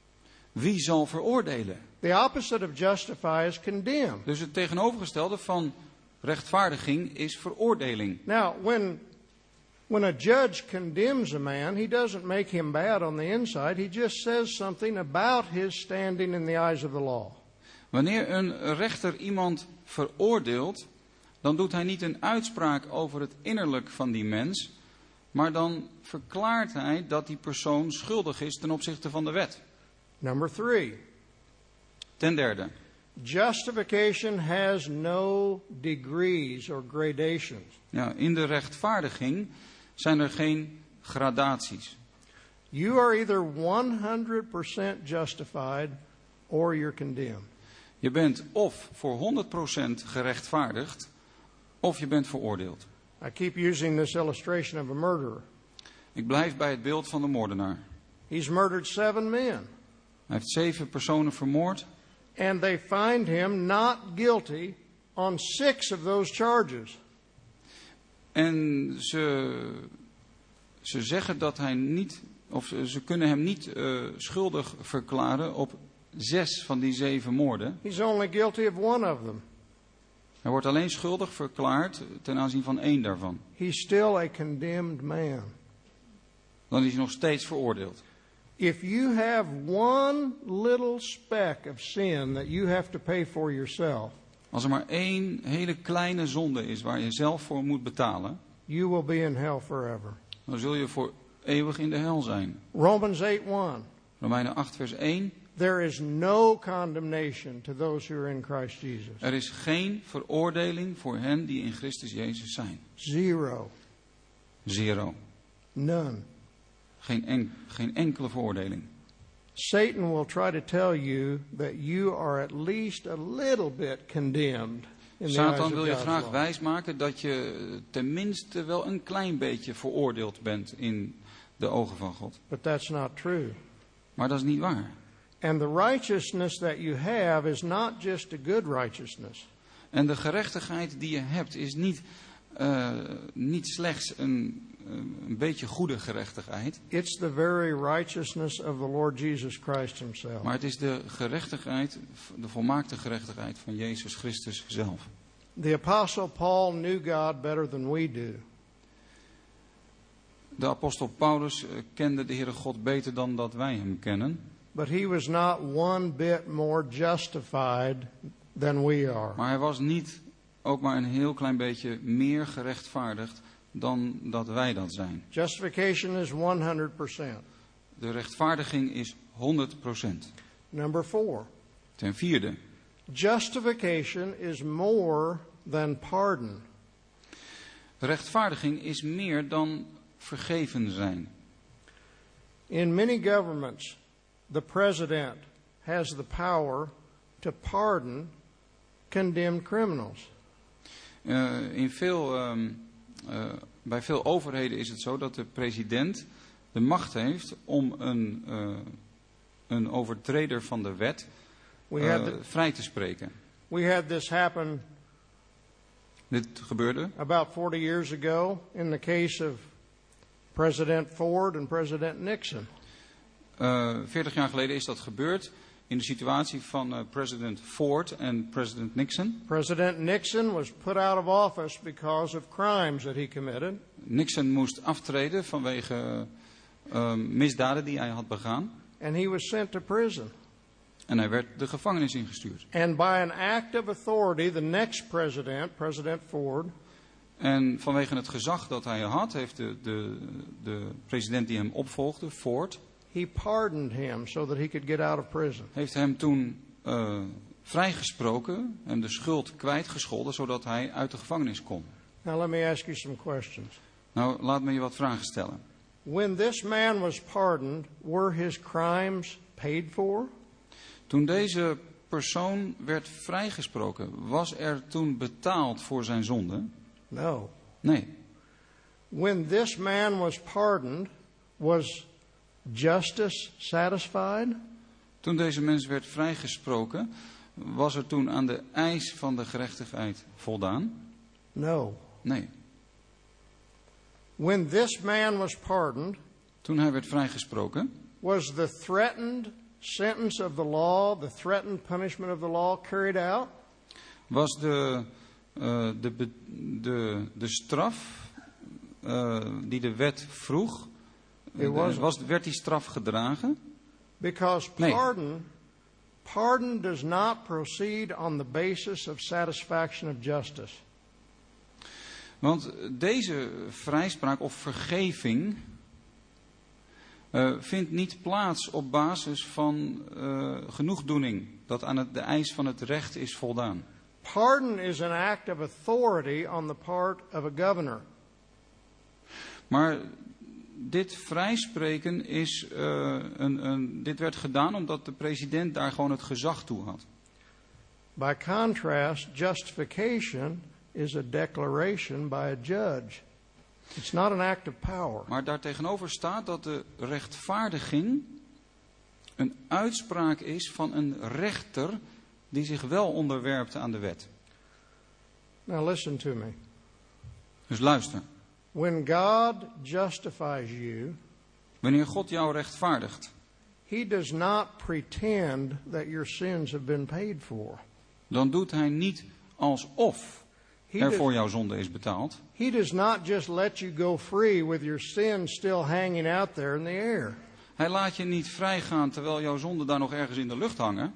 Wie zal veroordelen? The opposite of justify is condemn. Dus het tegenovergestelde van rechtvaardiging is veroordeling. Now, when when a judge condemns a man, he doesn't make him bad on the inside. He just says something about his standing in the eyes of the law. Wanneer een rechter iemand veroordeelt, dan doet hij niet een uitspraak over het innerlijk van die mens, maar dan verklaart hij dat die persoon schuldig is ten opzichte van de wet. Number three. Ten derde. Justification has no degrees or gradations. Ja, in de rechtvaardiging zijn er geen gradaties. You are either one hundred percent justified or you're condemned. Je bent of voor honderd procent gerechtvaardigd, of je bent veroordeeld. I keep using this illustration of a murderer. Ik blijf bij het beeld van de moordenaar. He's murdered seven men. Hij heeft zeven personen vermoord. And they find him not guilty on six of those charges. En ze, ze zeggen dat hij niet, of ze kunnen hem niet uh, schuldig verklaren op zes van die zeven moorden. He's only guilty of one of them. Hij wordt alleen schuldig verklaard ten aanzien van één daarvan. He's still a condemned man. Dan is hij nog steeds veroordeeld. If you have one little speck of sin that you have to pay for yourself, Als er maar één hele kleine zonde is waar je zelf voor moet betalen, you will be in hell forever. dan zul je voor eeuwig in de hel zijn. Romans eight one. Romeinen acht vers één. There is no condemnation to those who are in Christ Jesus. Er is geen veroordeling voor hen die in Christus Jezus zijn. Zero. Zero. None. Geen, en, geen enkele veroordeling. Satan will try to tell you that you are at least a little bit condemned. In the eyes Satan of wil je God's graag law. wijsmaken dat je tenminste wel een klein beetje veroordeeld bent in de ogen van God. But that's not true. Maar dat is niet waar. And the righteousness that you have is not just a good righteousness. En de gerechtigheid die je hebt is niet, uh, niet slechts een, een beetje goede gerechtigheid. It's the very righteousness of the Lord Jesus Christ himself. Maar het is de gerechtigheid, de volmaakte gerechtigheid van Jezus Christus zelf. The Apostle Paul knew God better than we do. De apostel Paulus kende de Heere God beter dan dat wij hem kennen. But he was not one bit more justified than we are. Maar hij was niet ook maar een heel klein beetje meer gerechtvaardigd dan dat wij dat zijn. Justification is one hundred percent. De rechtvaardiging is honderd procent. Number four. Ten vierde. Justification is more than pardon. Rechtvaardiging is meer dan vergeven zijn. In many governments, the president has the power to pardon condemned criminals. Uh, in veel, um, uh, bij veel overheden is het zo dat de president de de macht heeft om een, uh, een overtreder van de wet We uh, had the, vrij te spreken. we had this happen Dit gebeurde about forty years ago in the case of President Ford and President Nixon. Uh, veertig jaar geleden is dat gebeurd in de situatie van uh, president Ford en president Nixon. President Nixon was put out of office because of crimes that he committed. Nixon moest aftreden vanwege uh, misdaden die hij had begaan. And he was sent to prison. En hij werd de gevangenis ingestuurd. And by an act of authority, the next president, President Ford, En vanwege het gezag dat hij had, heeft de, de, de president die hem opvolgde, Ford, he pardoned him so that he could get out of prison. heeft hem toen uh, vrijgesproken en de schuld kwijtgescholden, zodat hij uit de gevangenis kon. Now let me ask you some questions. Nou, laat me je wat vragen stellen. When this man was pardoned, were his crimes paid for? Toen deze persoon werd vrijgesproken, was er toen betaald voor zijn zonde? No. Nee. When this man was pardoned, was justice satisfied? Toen deze mens werd vrijgesproken, was er toen aan de eis van de gerechtigheid voldaan? No. Nee. When this man was pardoned, Toen hij werd vrijgesproken, was the threatened sentence of the law, the threatened punishment of the law carried out? was de, uh, de, de, de, de straf uh, die de wet vroeg, uh, was, werd die straf gedragen? Because Nee. pardon, pardon does not proceed on the basis of satisfaction of justice. Want deze vrijspraak of vergeving uh, vindt niet plaats op basis van uh, genoegdoening, dat aan het, de eis van het recht is voldaan. Pardon is an act of authority on the part of a governor. Maar dit vrijspreken is, uh, een, een, dit werd gedaan omdat de president daar gewoon het gezag toe had. By contrast, justification is a declaration by a judge. It's not an act of power. Maar daartegenover staat dat de rechtvaardiging een uitspraak is van een rechter die zich wel onderwerpt aan de wet. Now listen to me. Dus luister. When God justifies you, Wanneer God jou rechtvaardigt, He does not pretend that your sins have been paid for. dan doet hij niet alsof He er does, voor jouw zonde is betaald. he does not just let you go free with your sins still hanging out there in the air. Hij laat je niet vrijgaan terwijl jouw zonden daar nog ergens in de lucht hangen.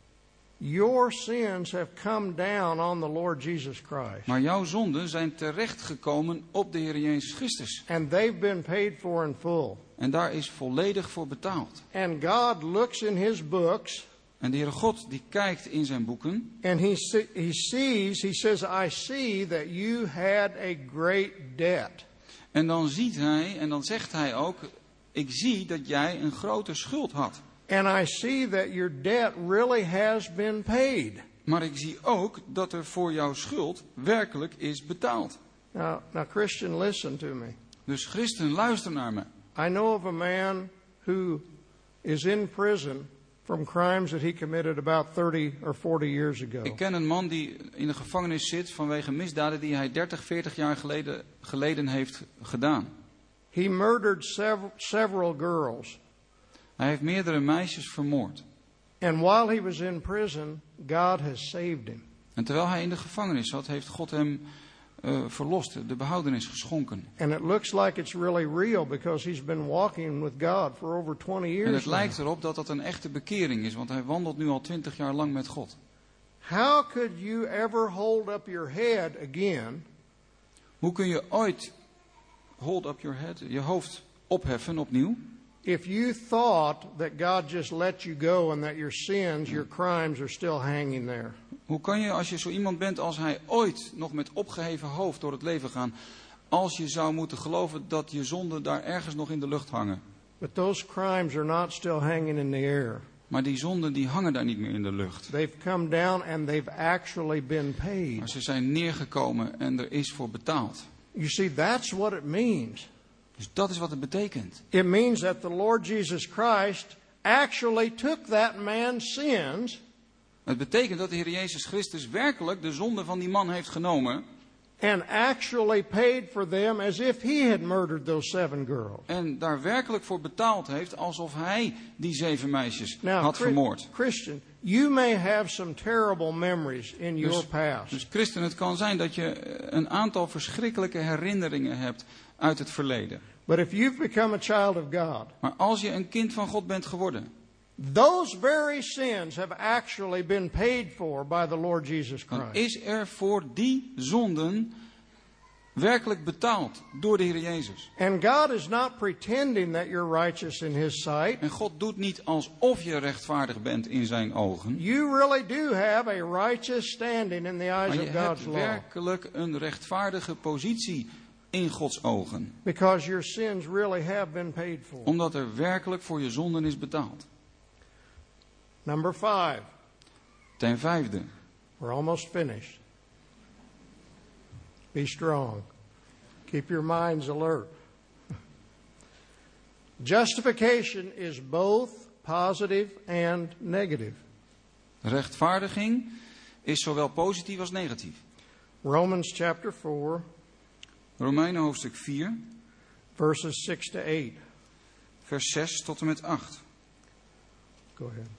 Your sins have come down on the Lord Jesus Christ. Maar jouw zonden zijn terechtgekomen op de Heer Jezus Christus. And they've been paid for in full. En daar is volledig voor betaald. And God looks in His books. En de Heere God die kijkt in zijn boeken. And he, see, he sees, he says, I see that you had a great debt. En dan ziet hij, en dan zegt hij ook, ik zie dat jij een grote schuld had. And I see that your debt really has been paid. Maar ik zie ook dat er voor jouw schuld werkelijk is betaald. Now, now Christian, listen to me. Dus christen, luister naar me. I know of a man who is in prison from crimes that he committed about thirty or forty years ago. Ik ken een man die in de gevangenis zit vanwege misdaden die hij dertig, veertig jaar geleden, geleden heeft gedaan. He murdered several, several girls. Hij heeft meerdere meisjes vermoord. And while he was in prison, God has saved him. En terwijl hij in de gevangenis zat, heeft God hem uh, verlost, de behoudenis geschonken. And it looks like it's really real because he's been walking with God for over twenty years. En het now. lijkt erop dat dat een echte bekering is, want hij wandelt nu al twintig jaar lang met God. How could you ever hold up your head again Hoe kun je ooit, hold up your head, je hoofd opheffen opnieuw? if you thought that God just let you go and that your sins, your crimes are still hanging there? Hoe kan je, als je zo iemand bent als hij, ooit nog met opgeheven hoofd door het leven gaan, als je zou moeten geloven dat je zonden daar ergens nog in de lucht hangen? But those crimes are not still hanging in the air. Maar die zonden die hangen daar niet meer in de lucht. They've come down and they've actually been paid. Maar ze zijn neergekomen en er is voor betaald. You see, that's what it means. Dus dat is wat het betekent. It means that the Lord Jesus Christ actually took that man's sins. Het betekent dat de Heer Jezus Christus werkelijk de zonde van die man heeft genomen. And actually paid for them as if he had murdered those seven girls. En daar werkelijk voor betaald heeft alsof hij die zeven meisjes Now, had vermoord. Christian, you may have some terrible memories in your Dus, past. dus christen, het kan zijn dat je een aantal verschrikkelijke herinneringen hebt uit het verleden. But if you've become a child of God, Maar als je een kind van God bent geworden, those very sins have actually been paid for by the Lord Jesus dan Christ. is er voor die zonden werkelijk betaald door de Heer Jezus. And God is not pretending that you're righteous in His sight. En God doet niet alsof je rechtvaardig bent in zijn ogen. You really do have a righteous standing in the eyes Maar je of God's hebt law. werkelijk een rechtvaardige positie in Gods ogen. Because your sins really have been paid for. Omdat er werkelijk voor je zonden is betaald. Number five. Ten vijfde. We're almost finished. Be strong. Keep your minds alert. Justification is both positive and negative. Rechtvaardiging is zowel positief als negatief. Romans chapter four, Romeinen hoofdstuk vier, verses six to eight. vers zes tot en met acht. Go ahead.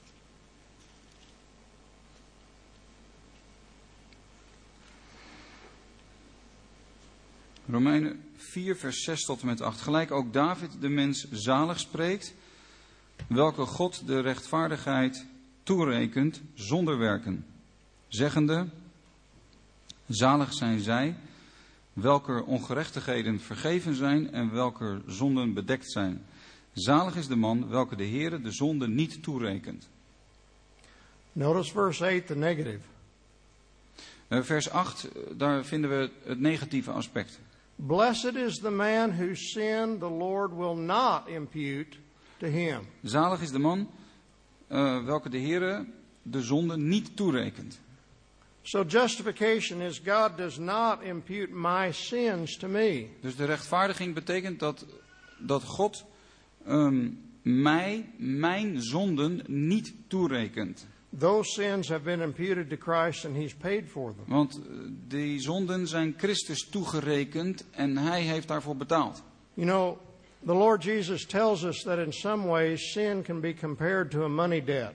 Romeinen vier, vers zes tot en met acht. Gelijk ook David de mens zalig spreekt, welke God de rechtvaardigheid toerekent zonder werken. Zeggende, zalig zijn zij, welker ongerechtigheden vergeven zijn en welker zonden bedekt zijn. Zalig is de man, welke de Heere de zonde niet toerekent. Notice verse eight, the negative. Uh, vers acht, daar vinden we het negatieve aspect. Blessed is the man whose sin the Lord will not impute to him. Zalig is de man, uh, welke de Heere de zonde niet toerekent. So justification is God does not impute my sins to me. Dus de rechtvaardiging betekent dat, dat God um, mij, mijn zonden niet toerekent. Those sins have been imputed to Christ and He's paid for them. Want die zonden zijn Christus toegerekend en Hij heeft daarvoor betaald. You know, the Lord Jesus tells us that in some ways sin can be compared to a money debt.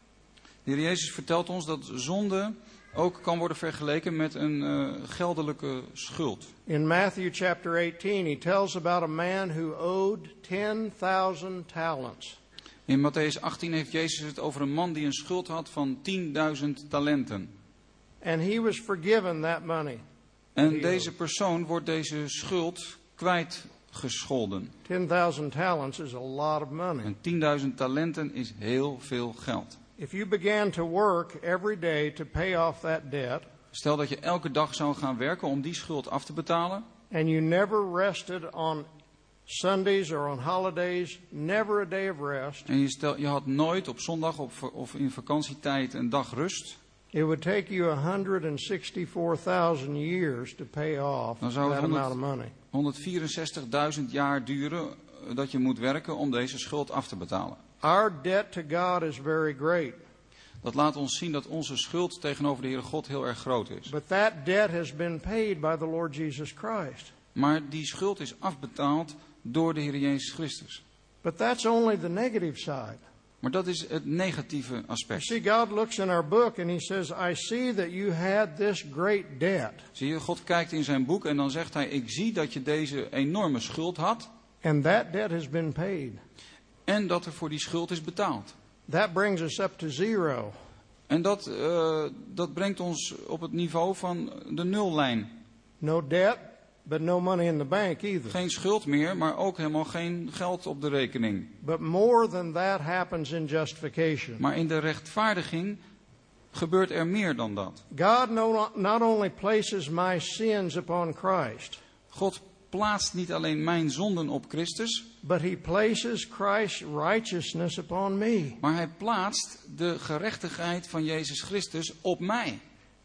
De Heer Jezus vertelt ons dat zonde ook kan worden vergeleken met een uh, geldelijke schuld. In Matthew chapter eighteen, He tells about a man who owed ten thousand talents. In Mattheüs achttien heeft Jezus het over een man die een schuld had van tienduizend talenten. And he was forgiven that money. En deze persoon wordt deze schuld kwijtgescholden. ten thousand talents is a lot of money. En tienduizend talenten is heel veel geld. If you began to work every day to pay off that debt, Stel dat je elke dag zou gaan werken om die schuld af te betalen. and you never rested on Sundays or on holidays, never a day of rest, En je, stel, je had nooit op zondag of, of in vakantietijd een dag rust. it would take you one hundred sixty-four thousand years to pay off Dan zou that het amount of money. honderdvierenzestigduizend jaar duren dat je moet werken om deze schuld af te betalen. Our debt to God is very great, Dat laat ons zien dat onze schuld tegenover de Heere God heel erg groot is. but that debt has been paid by the Lord Jesus Christ. Maar die schuld is afbetaald door de Heer Jezus Christus. But that's only the negative side. Maar dat is het negatieve You aspect. see, God looks in our book and He says, I see that you had this great debt. Zie je, God kijkt in zijn boek en dan zegt hij, ik zie dat je deze enorme schuld had. And that debt has been paid. En dat er voor die schuld is betaald. That brings us up to zero. En dat, uh, dat brengt ons op het niveau van de nullijn. No debt, but no money in the bank either. Geen schuld meer, maar ook helemaal geen geld op de rekening. But more than that happens in justification. Maar in de rechtvaardiging gebeurt er meer dan dat. God no, not only places my sins upon Christ, God plaatst niet alleen mijn zonden op Christus, but He places Christ's righteousness upon me. maar hij plaatst de gerechtigheid van Jezus Christus op mij.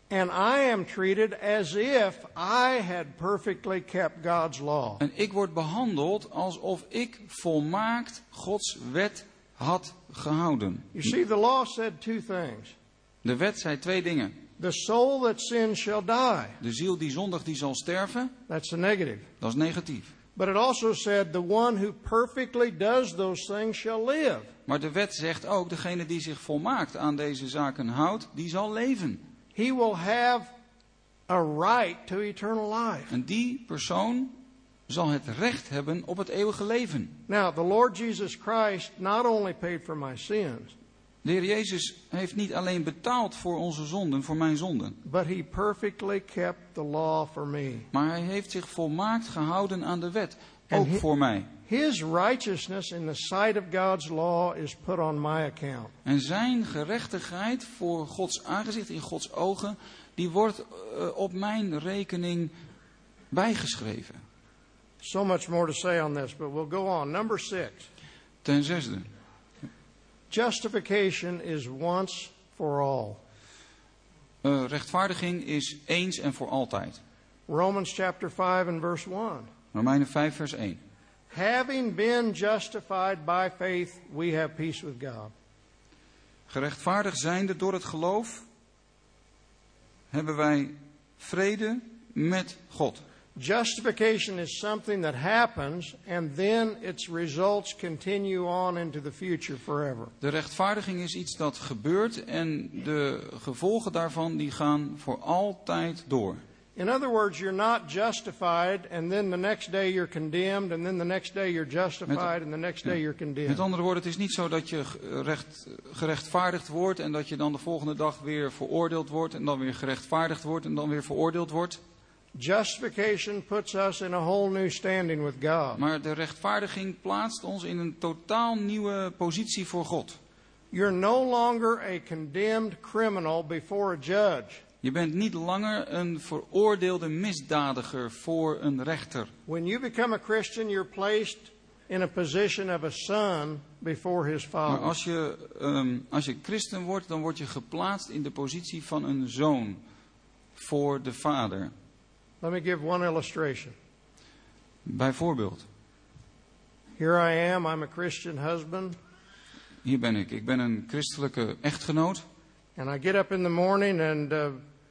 And I am treated as if I had perfectly kept God's law. En ik word behandeld alsof ik volmaakt Gods wet had gehouden. You see, the law said two things. De wet zei twee dingen. The soul that sins shall die. De ziel die zondigt, die zal sterven. That's the negative. Dat is negatief. But it also said the one who perfectly does those things shall live. Maar de wet zegt ook, degene die zich volmaakt aan deze zaken houdt, die zal leven. He will have a right to eternal life. En die persoon zal het recht hebben op het eeuwige leven. Now, the Lord Jesus Christ not only paid for my sins, De Heer Jezus heeft niet alleen betaald voor onze zonden, voor mijn zonden. but he perfectly kept the law for me. Maar hij heeft zich volmaakt gehouden aan de wet. En Ook hi- voor mij. His righteousness in the sight of God's law is put on my account. En zijn gerechtigheid voor Gods aangezicht, in Gods ogen, die wordt uh, op mijn rekening bijgeschreven. So much more to say on this, but we'll go on. Number six. Ten zesde. Justification is once for all. Uh, rechtvaardiging is eens en voor altijd. Romans chapter five and verse one. Romeinen vijf vers één. Having been justified by faith, we have peace with God. Gerechtvaardigd zijnde door het geloof hebben wij vrede met God. Justification is something that happens and then its results continue on into the future forever. De rechtvaardiging is iets dat gebeurt en de gevolgen daarvan die gaan voor altijd door. In other words, you're not justified and then the next day you're condemned and then the next day you're justified and the next day you're condemned. Met andere woorden, het is niet zo dat je recht, gerechtvaardigd wordt en dat je dan de volgende dag weer veroordeeld wordt en dan weer gerechtvaardigd wordt en dan weer veroordeeld wordt. Justification puts us in a whole new standing with God. Maar de rechtvaardiging plaatst ons in een totaal nieuwe positie voor God. You're no longer a condemned criminal before a judge. Je bent niet langer een veroordeelde misdadiger voor een rechter. When you become a Christian, you're placed in a position of a son before his Maar father. als je, um, als je christen wordt, dan word je geplaatst in de positie van een zoon voor de vader. Let me give one illustration. Bijvoorbeeld, Here I am, I'm a Christian husband, hier ben ik. Ik ben een christelijke echtgenoot. and I get up in the morning and uh,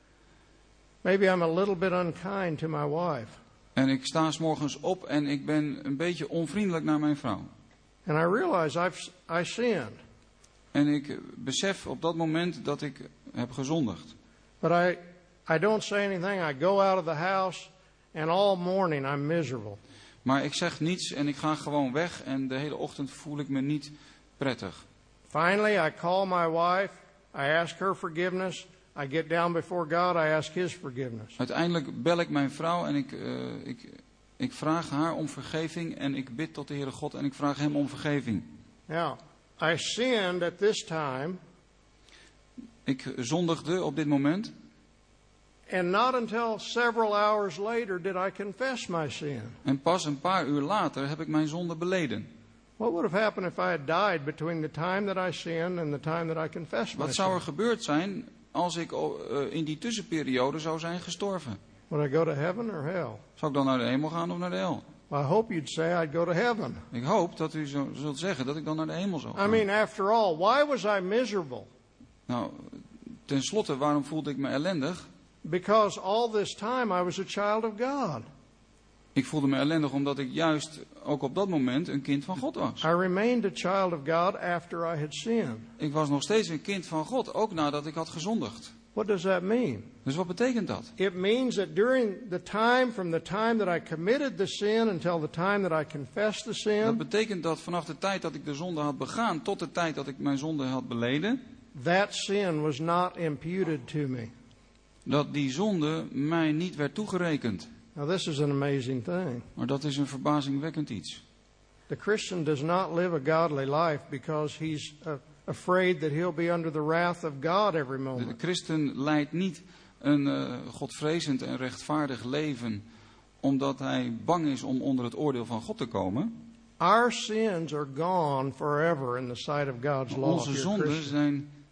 maybe I'm a little bit unkind to my wife. En ik sta 's morgens op en ik ben een beetje onvriendelijk naar mijn vrouw. And I realize I've I sinned. En ik besef op dat moment dat ik heb gezondigd. But I I don't say anything. I go out of the house and all morning I'm miserable. Maar ik zeg niets en ik ga gewoon weg en de hele ochtend voel ik me niet prettig. Finally, I call my wife. I ask her forgiveness. I get down before God. I ask His forgiveness. Uiteindelijk bel ik mijn vrouw en ik, uh, ik, ik vraag haar om vergeving en ik bid tot de Heere God en ik vraag hem om vergeving. Now, I sinned at this time. Ik zondigde op dit moment. And not until several hours later did I confess my sin. En pas een paar uur later heb ik mijn zonde beleden. What would have happened if I had died between the time that I sinned and the time that I confessed my Wat zou er sin? gebeurd zijn als ik uh, in die tussenperiode zou zijn gestorven? Would I go to heaven or hell? Zou ik dan naar de hemel gaan of naar de hel? Well, I hope you'd say I'd go to heaven. Ik hoop dat u zo, zult zeggen dat ik dan naar de hemel zou I gaan. mean, after all, why was I miserable? Nou, tenslotte, waarom voelde ik me ellendig? Because all this time I was a child of God. Ik voelde me ellendig omdat ik juist ook op dat moment een kind van God was. I remained a child of God after I had sinned. Ik was nog steeds een kind van God, ook nadat ik had gezondigd. What does that mean? Dus wat betekent dat? It means that during the time, from the time that I committed the sin until the time that I confessed the Dat sin, betekent dat vanaf de tijd dat ik de zonde had begaan tot de tijd dat ik mijn zonde had beleden, that sin was not imputed to me. dat die zonde mij niet werd toegerekend. Now this is an amazing thing. Maar dat is een verbazingwekkend iets. The Christian does not live a godly life because he's uh, afraid that he'll be under the wrath of God every De moment. christen leidt niet een uh, godvrezend en rechtvaardig leven omdat hij bang is om onder het oordeel van God te komen. Our sins are gone forever in the sight of God's law. Onze if you're zonden Christian. zijn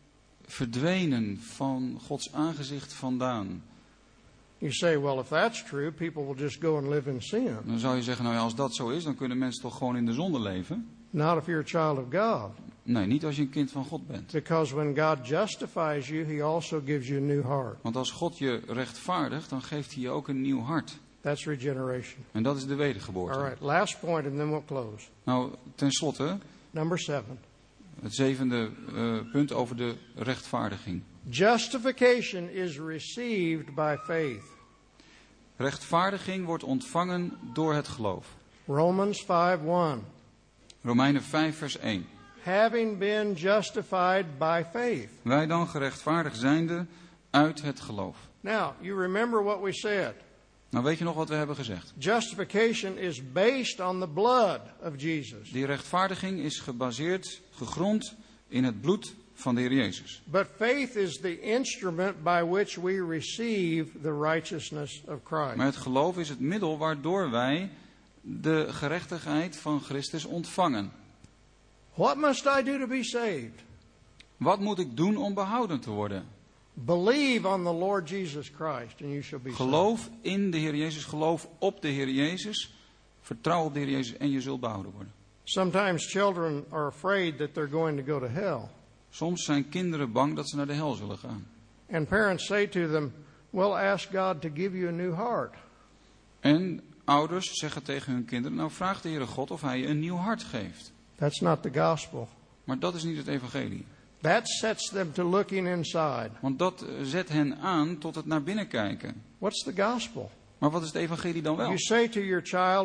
verdwenen van Gods aangezicht vandaan. You say, well, if that's true, people will just go and live in sin. Dan zou je zeggen, nou ja, als dat zo is, dan kunnen mensen toch gewoon in de zonde leven? Not if you're a child of God. Nee, niet als je een kind van God bent. Because when God justifies you, He also gives you a new heart. Want als God je rechtvaardigt, dan geeft hij je ook een nieuw hart. That's regeneration. En dat is de wedergeboorte. All right, last point and then we'll close. Nou, ten slotte, Number seven. het zevende uh, punt over de rechtvaardiging. Justification is received by faith. Rechtvaardiging wordt ontvangen door het geloof. Romans five one. Romeinen vijf vers één. Having been justified by faith. Wij dan gerechtvaardigd zijnde uit het geloof. Now, you remember what we said. Nou, weet je nog wat we hebben gezegd? Justification is based on the blood of Jesus. Die rechtvaardiging is gebaseerd, gegrond in het bloed van de Heer Jezus. But faith is the instrument by which we receive the righteousness of Christ. Maar het geloof is het middel waardoor wij de gerechtigheid van Christus ontvangen. What must I do to be saved? Wat moet ik doen om behouden te worden? Believe on the Lord Jesus Christ and you shall be saved. Geloof in de Heer Jezus, geloof op de Heer Jezus, vertrouw op de Heer Jezus en je zult behouden worden. Sometimes children are afraid that they're going to go to hell. Soms zijn kinderen bang dat ze naar de hel zullen gaan. And parents say to them, well, ask God to give you a new heart. En ouders zeggen tegen hun kinderen, nou vraag de Heere God of hij je een nieuw hart geeft. That's not the gospel. Maar dat is niet het evangelie. That sets them to looking inside. Want dat zet hen aan tot het naar binnen kijken. What's the gospel? Maar wat is het evangelie dan wel? You say to your child,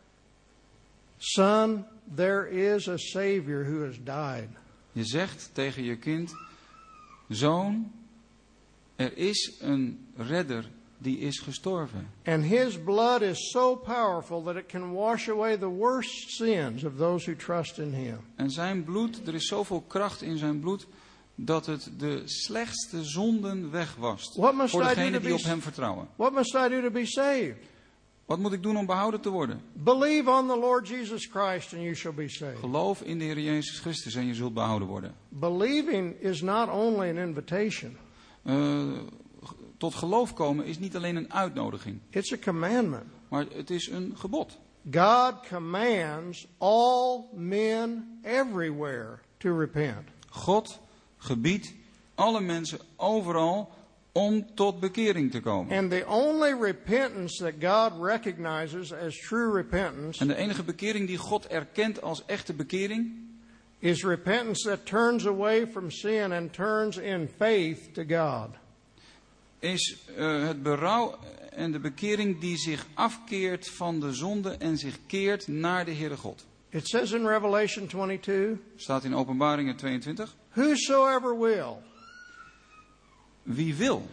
son, there is a Savior who has died. Je zegt tegen je kind, zoon, er is een redder die is gestorven. And his blood is so powerful that it can wash away the worst sins of those who trust in him. En zijn bloed, er is zoveel kracht in zijn bloed, dat het de slechtste zonden wegwast. What must Voor I do degenen to die be- op hem vertrouwen. What must I do to be saved? Wat moet ik doen om behouden te worden? Believe on the Lord Jesus Christ and you shall be saved. Geloof in de Heer Jezus Christus en je zult behouden worden. Believing is not only an invitation, Uh, tot geloof komen is niet alleen een uitnodiging, it's a commandment. maar het is een gebod. God commands all men everywhere to repent. God gebiedt alle mensen overal om tot bekering te komen. And the only repentance that God recognizes as true repentance En de enige bekering die God erkent als echte bekering is repentance that turns away from sin and turns in faith to God. is uh, het berouw en de bekering die zich afkeert van de zonde en zich keert naar de Heere God. It says in Revelation twenty-two, Staat in Openbaringen tweeëntwintig. whosoever will, Wie wil,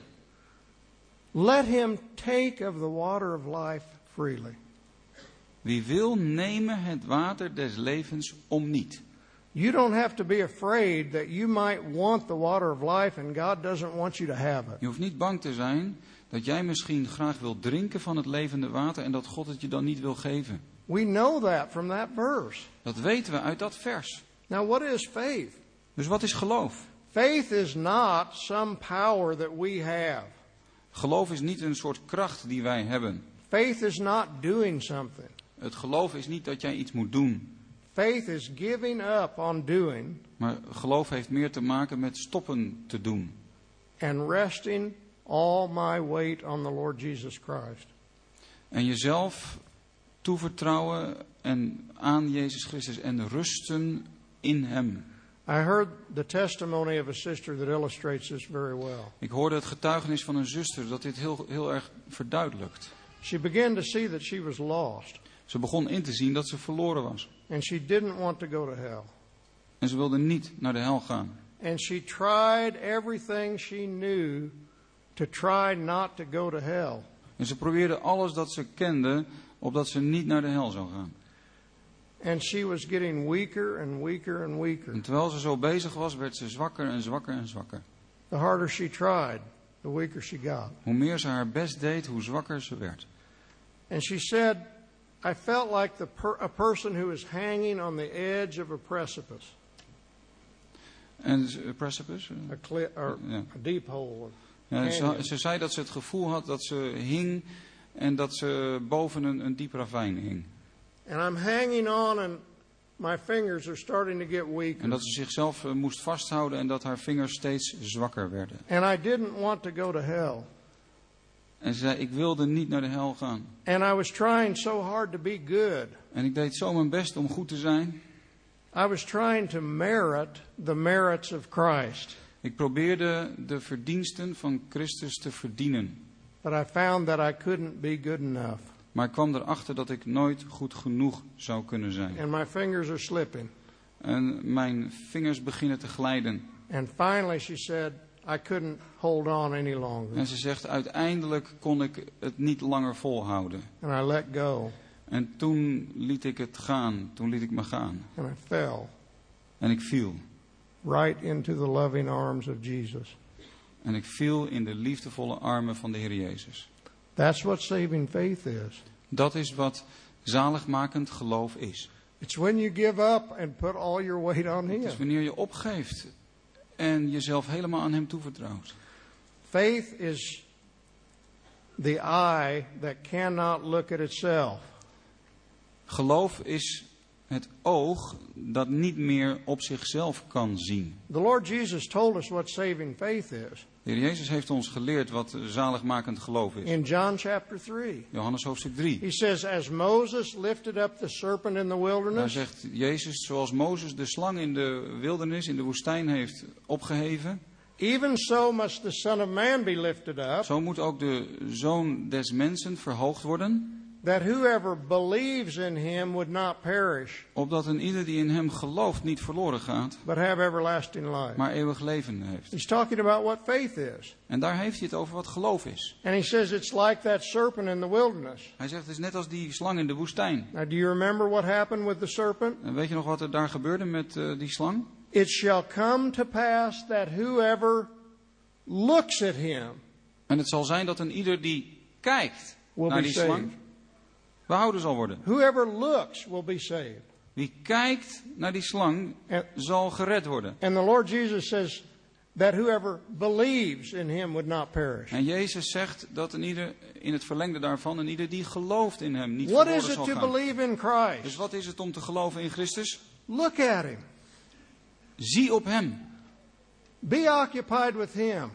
let him take of the water of life freely. wie wil nemen het water des levens om niet. You don't have to be afraid that you might want the water of life and God doesn't want you to have it. Je hoeft niet bang te zijn dat jij misschien graag wilt drinken van het levende water en dat God het je dan niet wil geven. We know that from that verse. Dat weten we uit dat vers. Now, what is faith? Dus wat is geloof? Faith is not some power that we have. Geloof is niet een soort kracht die wij hebben. Faith is not doing something. Het geloof is niet dat jij iets moet doen. Faith is giving up on doing Maar geloof heeft meer te maken met stoppen te doen. and resting all my weight on the Lord Jesus Christ. En jezelf toevertrouwen en aan Jezus Christus en rusten in Hem. I heard the testimony of a sister that illustrates this very well. Ik hoorde het getuigenis van een zuster dat dit heel, heel erg verduidelijkt. She began to see that she was lost, Ze begon in te zien dat ze verloren was. and she didn't want to go to hell. En ze wilde niet naar de hel gaan. And she tried everything she knew to try not to go to hell. En ze probeerde alles dat ze kende, opdat ze niet naar de hel zou gaan. And she was getting weaker and weaker and weaker. En terwijl ze zo bezig was, werd ze zwakker en zwakker en zwakker. The harder she tried, the weaker she got. Hoe meer ze haar best deed, hoe zwakker ze werd. And she said, I felt like the per- a person who is hanging on the edge of a precipice. En precipice? a, cli- or Ja. a deep hole. Ja, ze, ze zei dat ze het gevoel had dat ze hing en dat ze boven een, een diep ravijn hing. And I'm hanging on and my fingers are starting to get weaker. En dat ze zichzelf uh, moest vasthouden en dat haar vingers steeds zwakker werden. And I didn't want to go to hell. En ze zei, ik wilde niet naar de hel gaan. And I was trying so hard to be good. En ik deed zo mijn best om goed te zijn. I was trying to merit the merits of Christ. Ik probeerde de verdiensten van Christus te verdienen. But I found that I couldn't be good enough. Maar ik kwam erachter dat ik nooit goed genoeg zou kunnen zijn. And my fingers are slipping. En mijn vingers beginnen te glijden. And finally she said, I couldn't hold on any longer. En ze zegt, uiteindelijk kon ik het niet langer volhouden. And I let go. En toen liet ik het gaan. Toen liet ik me gaan. And I fell En ik viel. right into the loving arms of Jesus. En ik viel in de liefdevolle armen van de Heer Jezus. That's what saving faith is. Dat is wat zaligmakend geloof is. It's when you give up and put all your weight on Het is Him. wanneer je opgeeft en jezelf helemaal aan Hem toevertrouwt. Faith is the eye that cannot look at itself. Geloof is het oog dat niet meer op zichzelf kan zien. The Lord Jesus told us what saving faith is. De Heer Jezus heeft ons geleerd wat zaligmakend geloof is. In John chapter three, Johannes hoofdstuk drie. He says, as Moses lifted up the serpent in the Daar wilderness, zegt Jezus, zoals Mozes de slang in de wildernis, in de woestijn heeft opgeheven, even so must the Son of Man be lifted up, zo moet ook de Zoon des Mensen verhoogd worden, that whoever believes in Him would not perish, opdat een ieder die in Hem gelooft niet verloren gaat, but have everlasting life. maar eeuwig leven heeft. He's talking about what faith is. En daar heeft hij het over wat geloof is. And He says it's like that serpent in the wilderness. Hij zegt, het is net als die slang in de woestijn. Now, do you remember what happened with the serpent? En weet je nog wat er daar gebeurde met uh, die slang? It shall come to pass that whoever looks at Him En het zal zijn dat een ieder die kijkt will naar be die slang, saved. behouden zal worden. Whoever looks will be saved. Wie kijkt naar die slang, And, zal gered worden. and the Lord Jesus says that whoever believes in Him would not perish. En Jezus zegt dat een ieder, in het verlengde daarvan, een ieder die gelooft in Hem, niet What verloren is it zal to gaan. believe in Dus Christ? wat is het om te geloven in Christus? Look at Him. Zie op Hem. Be occupied with Him.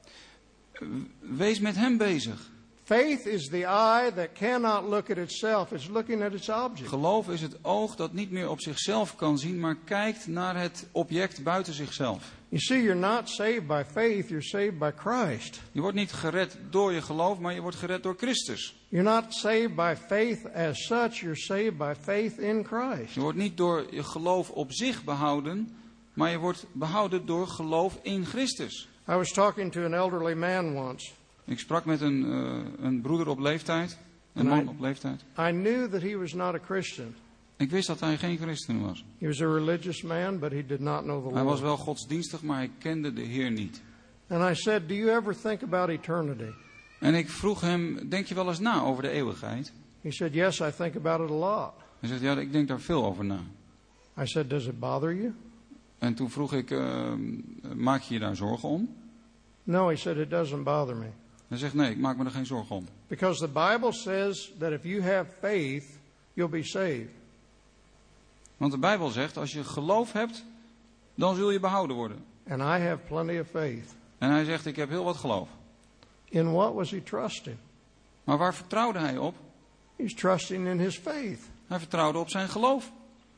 Wees met Hem bezig. Faith is the eye that cannot look at itself. It's looking at its object. Geloof is het oog dat niet meer op zichzelf kan zien, maar kijkt naar het object buiten zichzelf. You see, you're not saved by faith, you're saved by Christ. Je wordt niet gered door je geloof, maar je wordt gered door Christus. You're not saved by faith as such, you're saved by faith in Christ. Je wordt niet door je geloof op zich behouden, maar je wordt behouden door geloof in Christus. I was talking to an elderly man once. Ik sprak met een, uh, een broeder op leeftijd, een En man hij- op leeftijd. I knew that he was not a Christian. Ik wist dat hij geen christen was. He was a religious man, but he did not know the Hij was Lord. wel godsdienstig, maar hij kende de Heer niet. And I said, do you ever think about eternity? En ik vroeg hem, denk je wel eens na over de eeuwigheid? He said, yes, I think about it a lot. Hij zegt, ja, ik denk daar veel over na. I said, does it bother you? En toen vroeg ik, uh, maak je je daar zorgen om? No, he said, it doesn't bother me. Hij zegt, nee, ik maak me er geen zorgen om. Because the Bible says that if you have faith, you'll be saved. Want de Bijbel zegt, als je geloof hebt, dan zul je behouden worden. And I have plenty of faith. En hij zegt, ik heb heel wat geloof. In what was he trusting? Maar waar vertrouwde hij op? He's trusting in his faith. Hij vertrouwde op zijn geloof.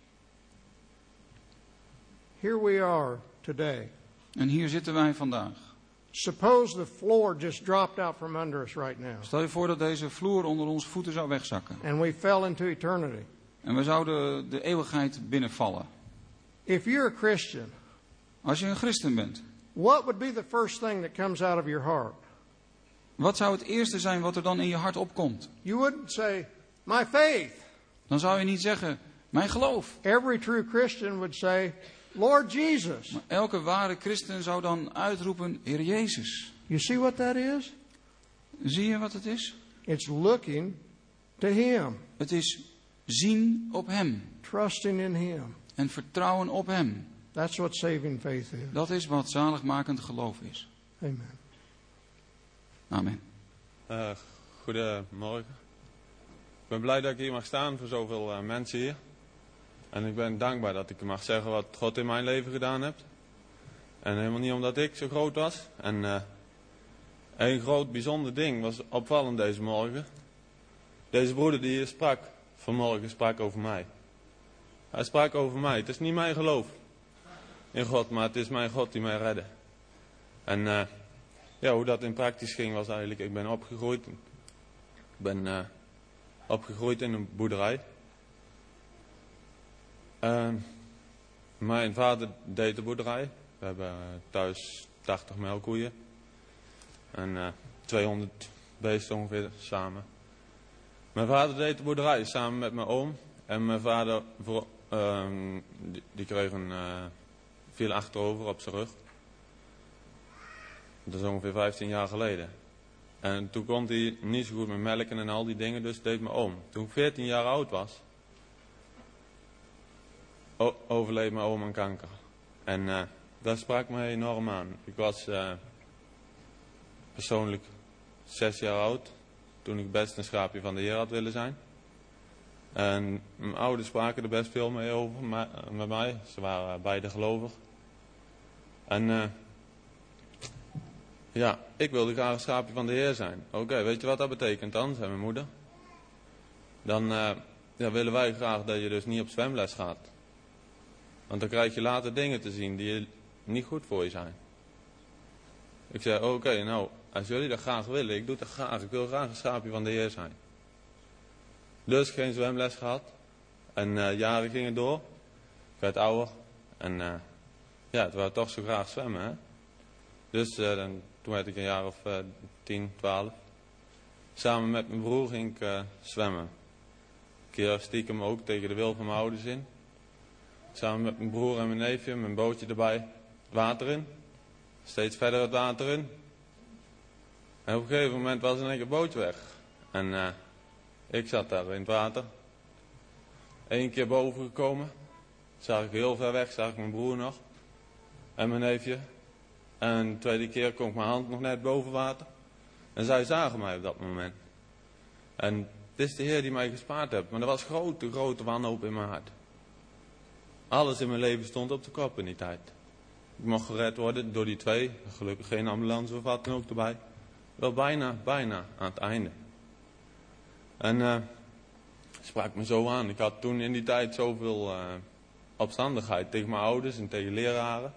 Here we are today. En hier zitten wij vandaag. Suppose the floor just dropped out from under us right now. Stel je voor dat deze vloer onder onze voeten zou wegzakken. And we fell into eternity. En we zouden de eeuwigheid binnenvallen. If you're a Christian, Als je een christen bent, what would be the first thing that comes out of your heart? wat zou het eerste zijn wat er dan in je hart opkomt? You wouldn't say, my faith. Dan zou je niet zeggen, mijn geloof. Every true Christian would say, Lord Jesus. Maar elke ware christen zou dan uitroepen, Heer Jezus. You see what that is? Zie je wat het is? It's looking to Him, Het is zien op Hem trusting in Him. en vertrouwen op Hem. That's what saving faith is. Dat is wat zaligmakend geloof is. Amen. Amen. Uh, goedemorgen. Ik ben blij dat ik hier mag staan voor zoveel uh, mensen hier. En ik ben dankbaar dat ik mag zeggen wat God in mijn leven gedaan heeft. En helemaal niet omdat ik zo groot was. En uh, een groot bijzonder ding was opvallend deze morgen. Deze broeder die hier sprak, vanmorgen sprak over mij. Hij sprak over mij. Het is niet mijn geloof in God, maar het is mijn God die mij redde. En uh, ja, hoe dat in praktisch ging was eigenlijk, ik ben opgegroeid. Ik ben uh, opgegroeid in een boerderij. Uh, mijn vader deed de boerderij. We hebben uh, thuis tachtig melkkoeien. En uh, tweehonderd beesten ongeveer samen. Mijn vader deed de boerderij samen met mijn oom. En mijn vader voor, uh, die, die kreeg een, uh, viel achterover op zijn rug. Dat is ongeveer vijftien jaar geleden. En toen kon hij niet zo goed met melken en al die dingen, dus deed mijn oom. Toen ik veertien jaar oud was, o- overleed mijn oom aan kanker. En uh, dat sprak me enorm aan. Ik was uh, persoonlijk zes jaar oud, toen ik best een schaapje van de Heer had willen zijn. En mijn ouders spraken er best veel mee over met mij. Ze waren beide gelovig. En uh, ja, ik wilde graag een schaapje van de Heer zijn. Oké, okay, weet je wat dat betekent dan, zei mijn moeder. Dan uh, ja, willen wij graag dat je dus niet op zwemles gaat. Want dan krijg je later dingen te zien die niet goed voor je zijn. Ik zei, oké, okay, nou, als jullie dat graag willen, ik doe het graag. Ik wil graag een schaapje van de Heer zijn. Dus geen zwemles gehad. En uh, jaren gingen door. Ik werd ouder. En uh, ja, het wou toch zo graag zwemmen, hè. Dus uh, dan, toen werd ik een jaar of uh, tien, twaalf. Samen met mijn broer ging ik uh, zwemmen. Een keer stiekem ook tegen de wil van mijn ouders in. Samen met mijn broer en mijn neefje, mijn bootje erbij, het water in. Steeds verder het water in. En op een gegeven moment was in één keer bootje weg. En uh, ik zat daar in het water. Eén keer boven gekomen. Zag ik heel ver weg, zag ik mijn broer nog. En mijn neefje. En de tweede keer kon ik mijn hand nog net boven water. En zij zagen mij op dat moment. En het is de Heer die mij gespaard heeft. Maar er was grote, grote wanhoop in mijn hart. Alles in mijn leven stond op de kop in die tijd. Ik mocht gered worden door die twee. Gelukkig geen ambulance of wat dan ook erbij. Wel bijna, bijna aan het einde. En uh, sprak me zo aan. Ik had toen in die tijd zoveel uh, opstandigheid tegen mijn ouders en tegen leraren.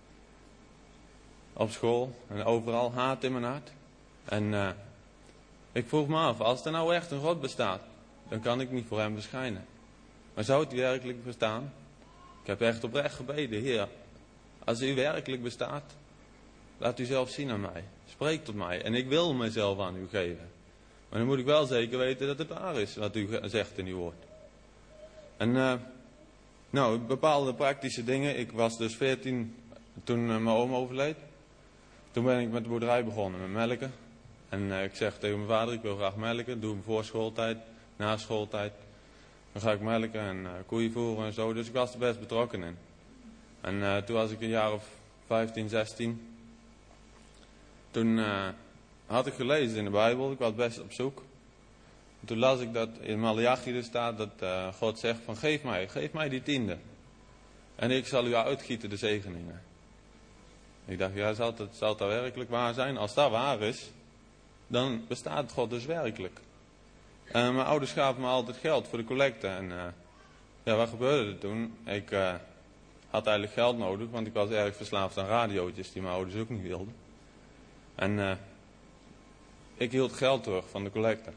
Op school en overal haat in mijn hart. En uh, ik vroeg me af, als er nou echt een God bestaat, dan kan ik niet voor hem verschijnen. Maar zou het werkelijk bestaan? Ik heb echt oprecht gebeden, Heer, als u werkelijk bestaat, laat u zelf zien aan mij. Spreek tot mij en ik wil mezelf aan u geven. Maar dan moet ik wel zeker weten dat het waar is wat u zegt in uw woord. En uh, nou, bepaalde praktische dingen. Ik was dus veertien toen uh, mijn oom overleed. Toen ben ik met de boerderij begonnen, met melken. En uh, ik zeg tegen mijn vader, ik wil graag melken. Doe hem voor schooltijd, na schooltijd. Dan ga ik melken en uh, koeien voeren en zo. Dus ik was er best betrokken in. En uh, toen was ik een jaar of vijftien, zestien. Toen uh, had ik gelezen in de Bijbel, ik was best op zoek. En toen las ik dat in Maleachi er staat dat uh, God zegt van geef mij, geef mij die tiende. En ik zal u uitgieten de zegeningen. Ik dacht, ja, zal het, zal het dat werkelijk waar zijn? Als dat waar is, dan bestaat God dus werkelijk. En mijn ouders gaven me altijd geld voor de collecte. En uh, ja, wat gebeurde er toen? Ik uh, had eigenlijk geld nodig, want ik was erg verslaafd aan radiootjes die mijn ouders ook niet wilden. En uh, ik hield geld terug van de collecte.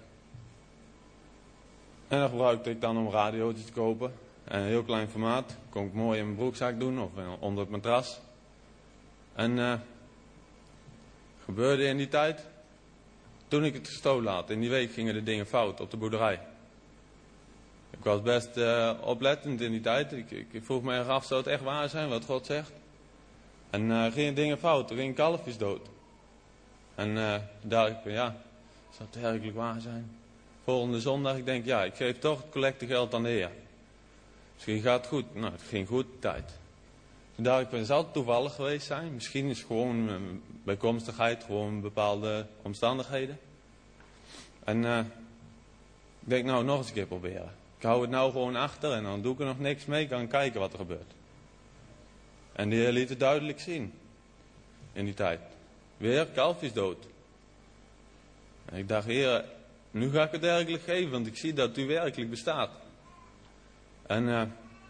En dat gebruikte ik dan om radiootjes te kopen. En een heel klein formaat. Kon ik mooi in mijn broekzak doen of onder het matras. En uh, gebeurde in die tijd. Toen ik het gestolen had, in die week gingen de dingen fout op de boerderij. Ik was best uh, oplettend in die tijd. Ik, ik, ik vroeg me erg af, zou het echt waar zijn wat God zegt? En uh, gingen dingen fout, er gingen kalfjes dood. En uh, dacht ik van ja, zou het werkelijk waar zijn? Volgende zondag, ik denk ja, ik geef toch het collectegeld aan de Heer. Misschien gaat het goed. Nou, het ging goed die tijd. Toen dacht ik, het zal toevallig geweest zijn. Misschien is het gewoon een bijkomstigheid, gewoon bepaalde omstandigheden. En uh, ik denk, nou, nog eens een keer proberen. Ik hou het nou gewoon achter en dan doe ik er nog niks mee. Ik kan kijken wat er gebeurt. En de Heer liet het duidelijk zien. In die tijd. Weer, kalfjes dood. En ik dacht, Heer, nu ga ik het werkelijk geven, want ik zie dat u werkelijk bestaat. En uh,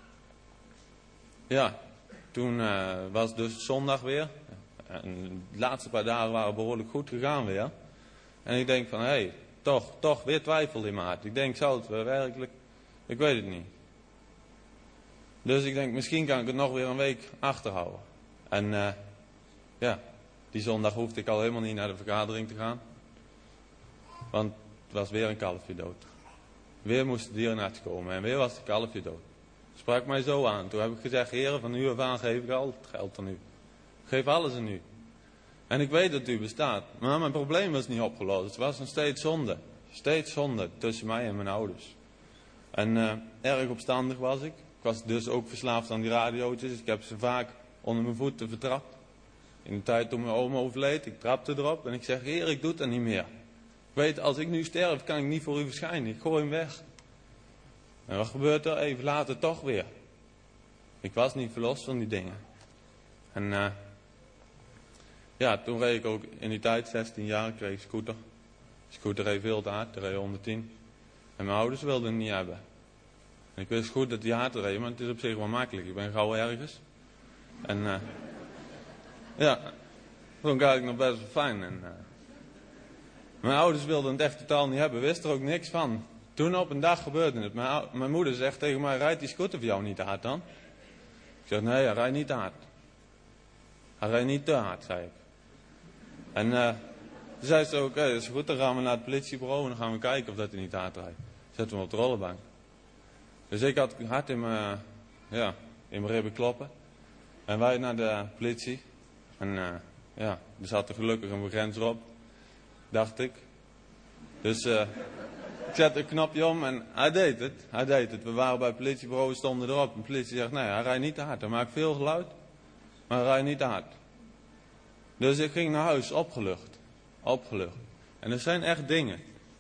ja, toen uh, was het dus zondag weer. En de laatste paar dagen waren behoorlijk goed gegaan weer. En ik denk van, hé, hey, toch, toch weer twijfel in mijn hart. Ik denk, zal het wel werkelijk? Ik weet het niet. Dus ik denk, misschien kan ik het nog weer een week achterhouden. En uh, ja, die zondag hoefde ik al helemaal niet naar de vergadering te gaan. Want het was weer een kalfje dood. Weer moest de dierenarts komen en weer was het kalfje dood. Sprak mij zo aan. Toen heb ik gezegd, Heer, van nu af aan geef ik al het geld aan u. Ik geef alles aan u. En ik weet dat u bestaat. Maar mijn probleem was niet opgelost. Het was nog steeds zonde. Steeds zonde tussen mij en mijn ouders. En uh, erg opstandig was ik. Ik was dus ook verslaafd aan die radiootjes. Ik heb ze vaak onder mijn voeten vertrapt. In de tijd toen mijn oom overleed, ik trapte erop en ik zeg, Heer, ik doe het niet meer. Ik weet, als ik nu sterf, kan ik niet voor u verschijnen. Ik gooi hem weg. En wat gebeurt er? Even later toch weer. Ik was niet verlost van die dingen. En uh, ja, toen reed ik ook in die tijd, zestien jaar, ik kreeg een scooter. De scooter reed veel te hard, reed honderdtien. En mijn ouders wilden het niet hebben. En ik wist goed dat die hard reed, maar het is op zich wel makkelijk. Ik ben gauw ergens. En uh, ja, toen ga ik nog best wel fijn. En, uh, mijn ouders wilden het echt totaal niet hebben, wisten er ook niks van. Toen op een dag gebeurde het. Mijn, mijn moeder zegt tegen mij, rijdt die scooter voor jou niet te hard dan? Ik zeg, nee, hij rijdt niet te hard. Hij rijdt niet te hard, zei ik. En uh, toen zei ze, oké, okay, dat is goed, dan gaan we naar het politiebureau en dan gaan we kijken of dat hij niet te hard rijdt. Zetten we hem op de rollenbank. Dus ik had hard in mijn, ja, in mijn ribben kloppen. En wij naar de politie. En uh, ja, er zat er gelukkig een begrenzer op. Dacht ik. Dus uh, ik zette een knopje om en hij deed het. Hij deed het. We waren bij het politiebureau, stonden erop. En de politie zegt, nee, hij rijdt niet te hard. Hij maakt veel geluid, maar hij rijdt niet te hard. Dus ik ging naar huis, opgelucht. Opgelucht. En er zijn echt dingen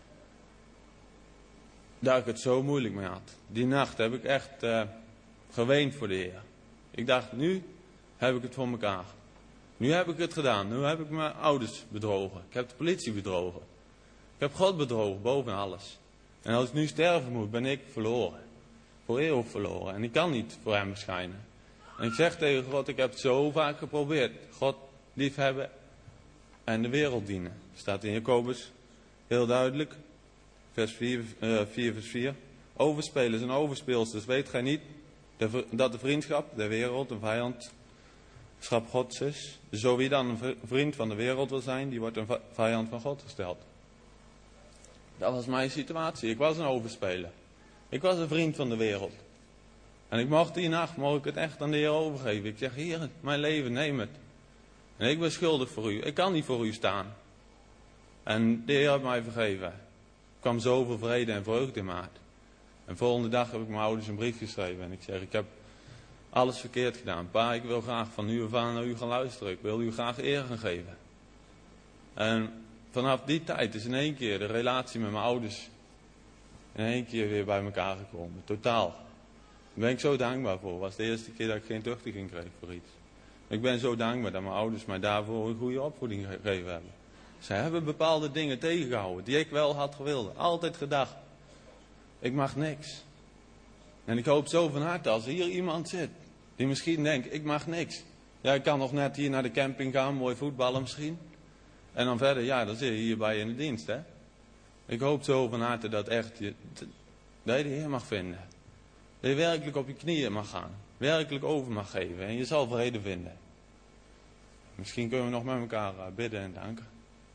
dat ik het zo moeilijk mee had. Die nacht heb ik echt uh, geweend voor de Heer. Ik dacht, nu heb ik het voor elkaar. Nu heb ik het gedaan. Nu heb ik mijn ouders bedrogen. Ik heb de politie bedrogen. Ik heb God bedrogen, boven alles. En als ik nu sterven moet, ben ik verloren. Voor eeuwig verloren. En ik kan niet voor hem verschijnen. En ik zeg tegen God, ik heb het zo vaak geprobeerd. God liefhebben en de wereld dienen. Staat in Jacobus heel duidelijk. Vers vier, uh, vier vers vier. Overspelers en overspeelsters, weet gij niet de, dat de vriendschap der wereld een vijandschap Gods is? Zo wie dan een vriend van de wereld wil zijn, die wordt een vijand van God gesteld. Dat was mijn situatie. Ik was een overspeler. Ik was een vriend van de wereld. En ik mocht die nacht, mocht ik het echt aan de Heer overgeven. Ik zeg, Heer, mijn leven, neem het. En ik ben schuldig voor u. Ik kan niet voor u staan. En de Heer heeft mij vergeven. Er kwam zoveel vrede en vreugde in mijn hart. En de volgende dag heb ik mijn ouders een brief geschreven. En ik zeg, ik heb alles verkeerd gedaan. Pa, ik wil graag van u af aan naar u gaan luisteren. Ik wil u graag eer gaan geven. En vanaf die tijd is in één keer de relatie met mijn ouders in één keer weer bij elkaar gekomen. Totaal. Daar ben ik zo dankbaar voor. Het was de eerste keer dat ik geen tuchtiging kreeg voor iets. Ik ben zo dankbaar dat mijn ouders mij daarvoor een goede opvoeding gegeven hebben. Zij hebben bepaalde dingen tegengehouden die ik wel had gewild. Altijd gedacht, ik mag niks. En ik hoop zo van harte als er hier iemand zit die misschien denkt, ik mag niks. Ja, ik kan nog net hier naar de camping gaan, mooi voetballen misschien. En dan verder, ja, dan zit je hierbij in de dienst, hè. Ik hoop zo van harte dat echt je, dat je de Heer mag vinden. Dat je werkelijk op je knieën mag gaan. Werkelijk over mag geven. En je zal vrede vinden. Misschien kunnen we nog met elkaar bidden en danken.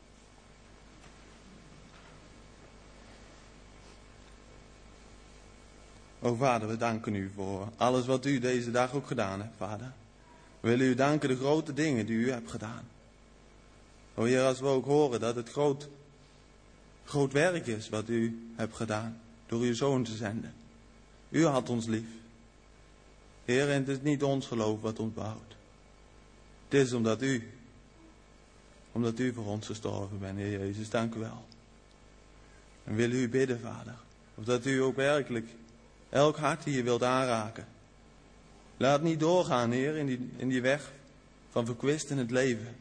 O Vader, we danken u voor alles wat u deze dag ook gedaan hebt, Vader. We willen u danken de grote dingen die u hebt gedaan. O Heer, als we ook horen dat het groot, groot werk is wat u hebt gedaan door uw Zoon te zenden. U had ons lief. Heer, en het is niet ons geloof wat ons behoudt. Het is omdat u, omdat u voor ons gestorven bent, Heer Jezus, dank u wel. En wil u bidden, Vader, of dat u ook werkelijk elk hart hier wilt aanraken. Laat niet doorgaan, Heer, in die, in die weg van verkwist in het leven.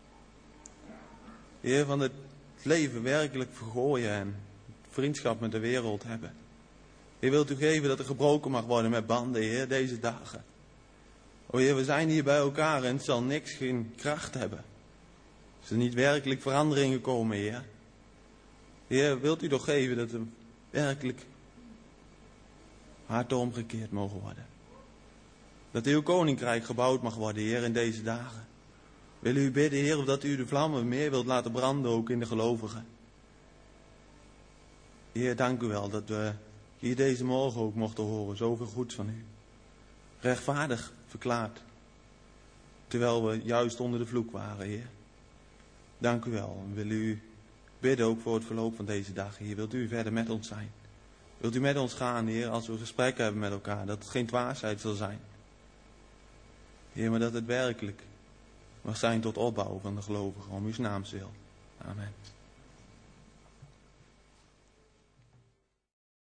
Heer, van het leven werkelijk vergooien en vriendschap met de wereld hebben. Heer, wilt u geven dat er gebroken mag worden met banden, Heer, deze dagen. O Heer, we zijn hier bij elkaar en het zal niks geen kracht hebben. Als er niet werkelijk veranderingen komen, Heer. Heer, wilt u toch geven dat er werkelijk harten omgekeerd mogen worden. Dat uw koninkrijk gebouwd mag worden, Heer, in deze dagen. Wil u bidden, Heer, of dat u de vlammen meer wilt laten branden, ook in de gelovigen. Heer, dank u wel dat we hier deze morgen ook mochten horen, zoveel goeds van u. Rechtvaardig verklaard, terwijl we juist onder de vloek waren, Heer. Dank u wel. En wil u bidden ook voor het verloop van deze dag, Heer. Wilt u verder met ons zijn? Wilt u met ons gaan, Heer, als we gesprekken hebben met elkaar, dat het geen dwaasheid zal zijn. Heer, maar dat het werkelijk mag zijn tot opbouw van de gelovigen, om uw naams wil. Amen.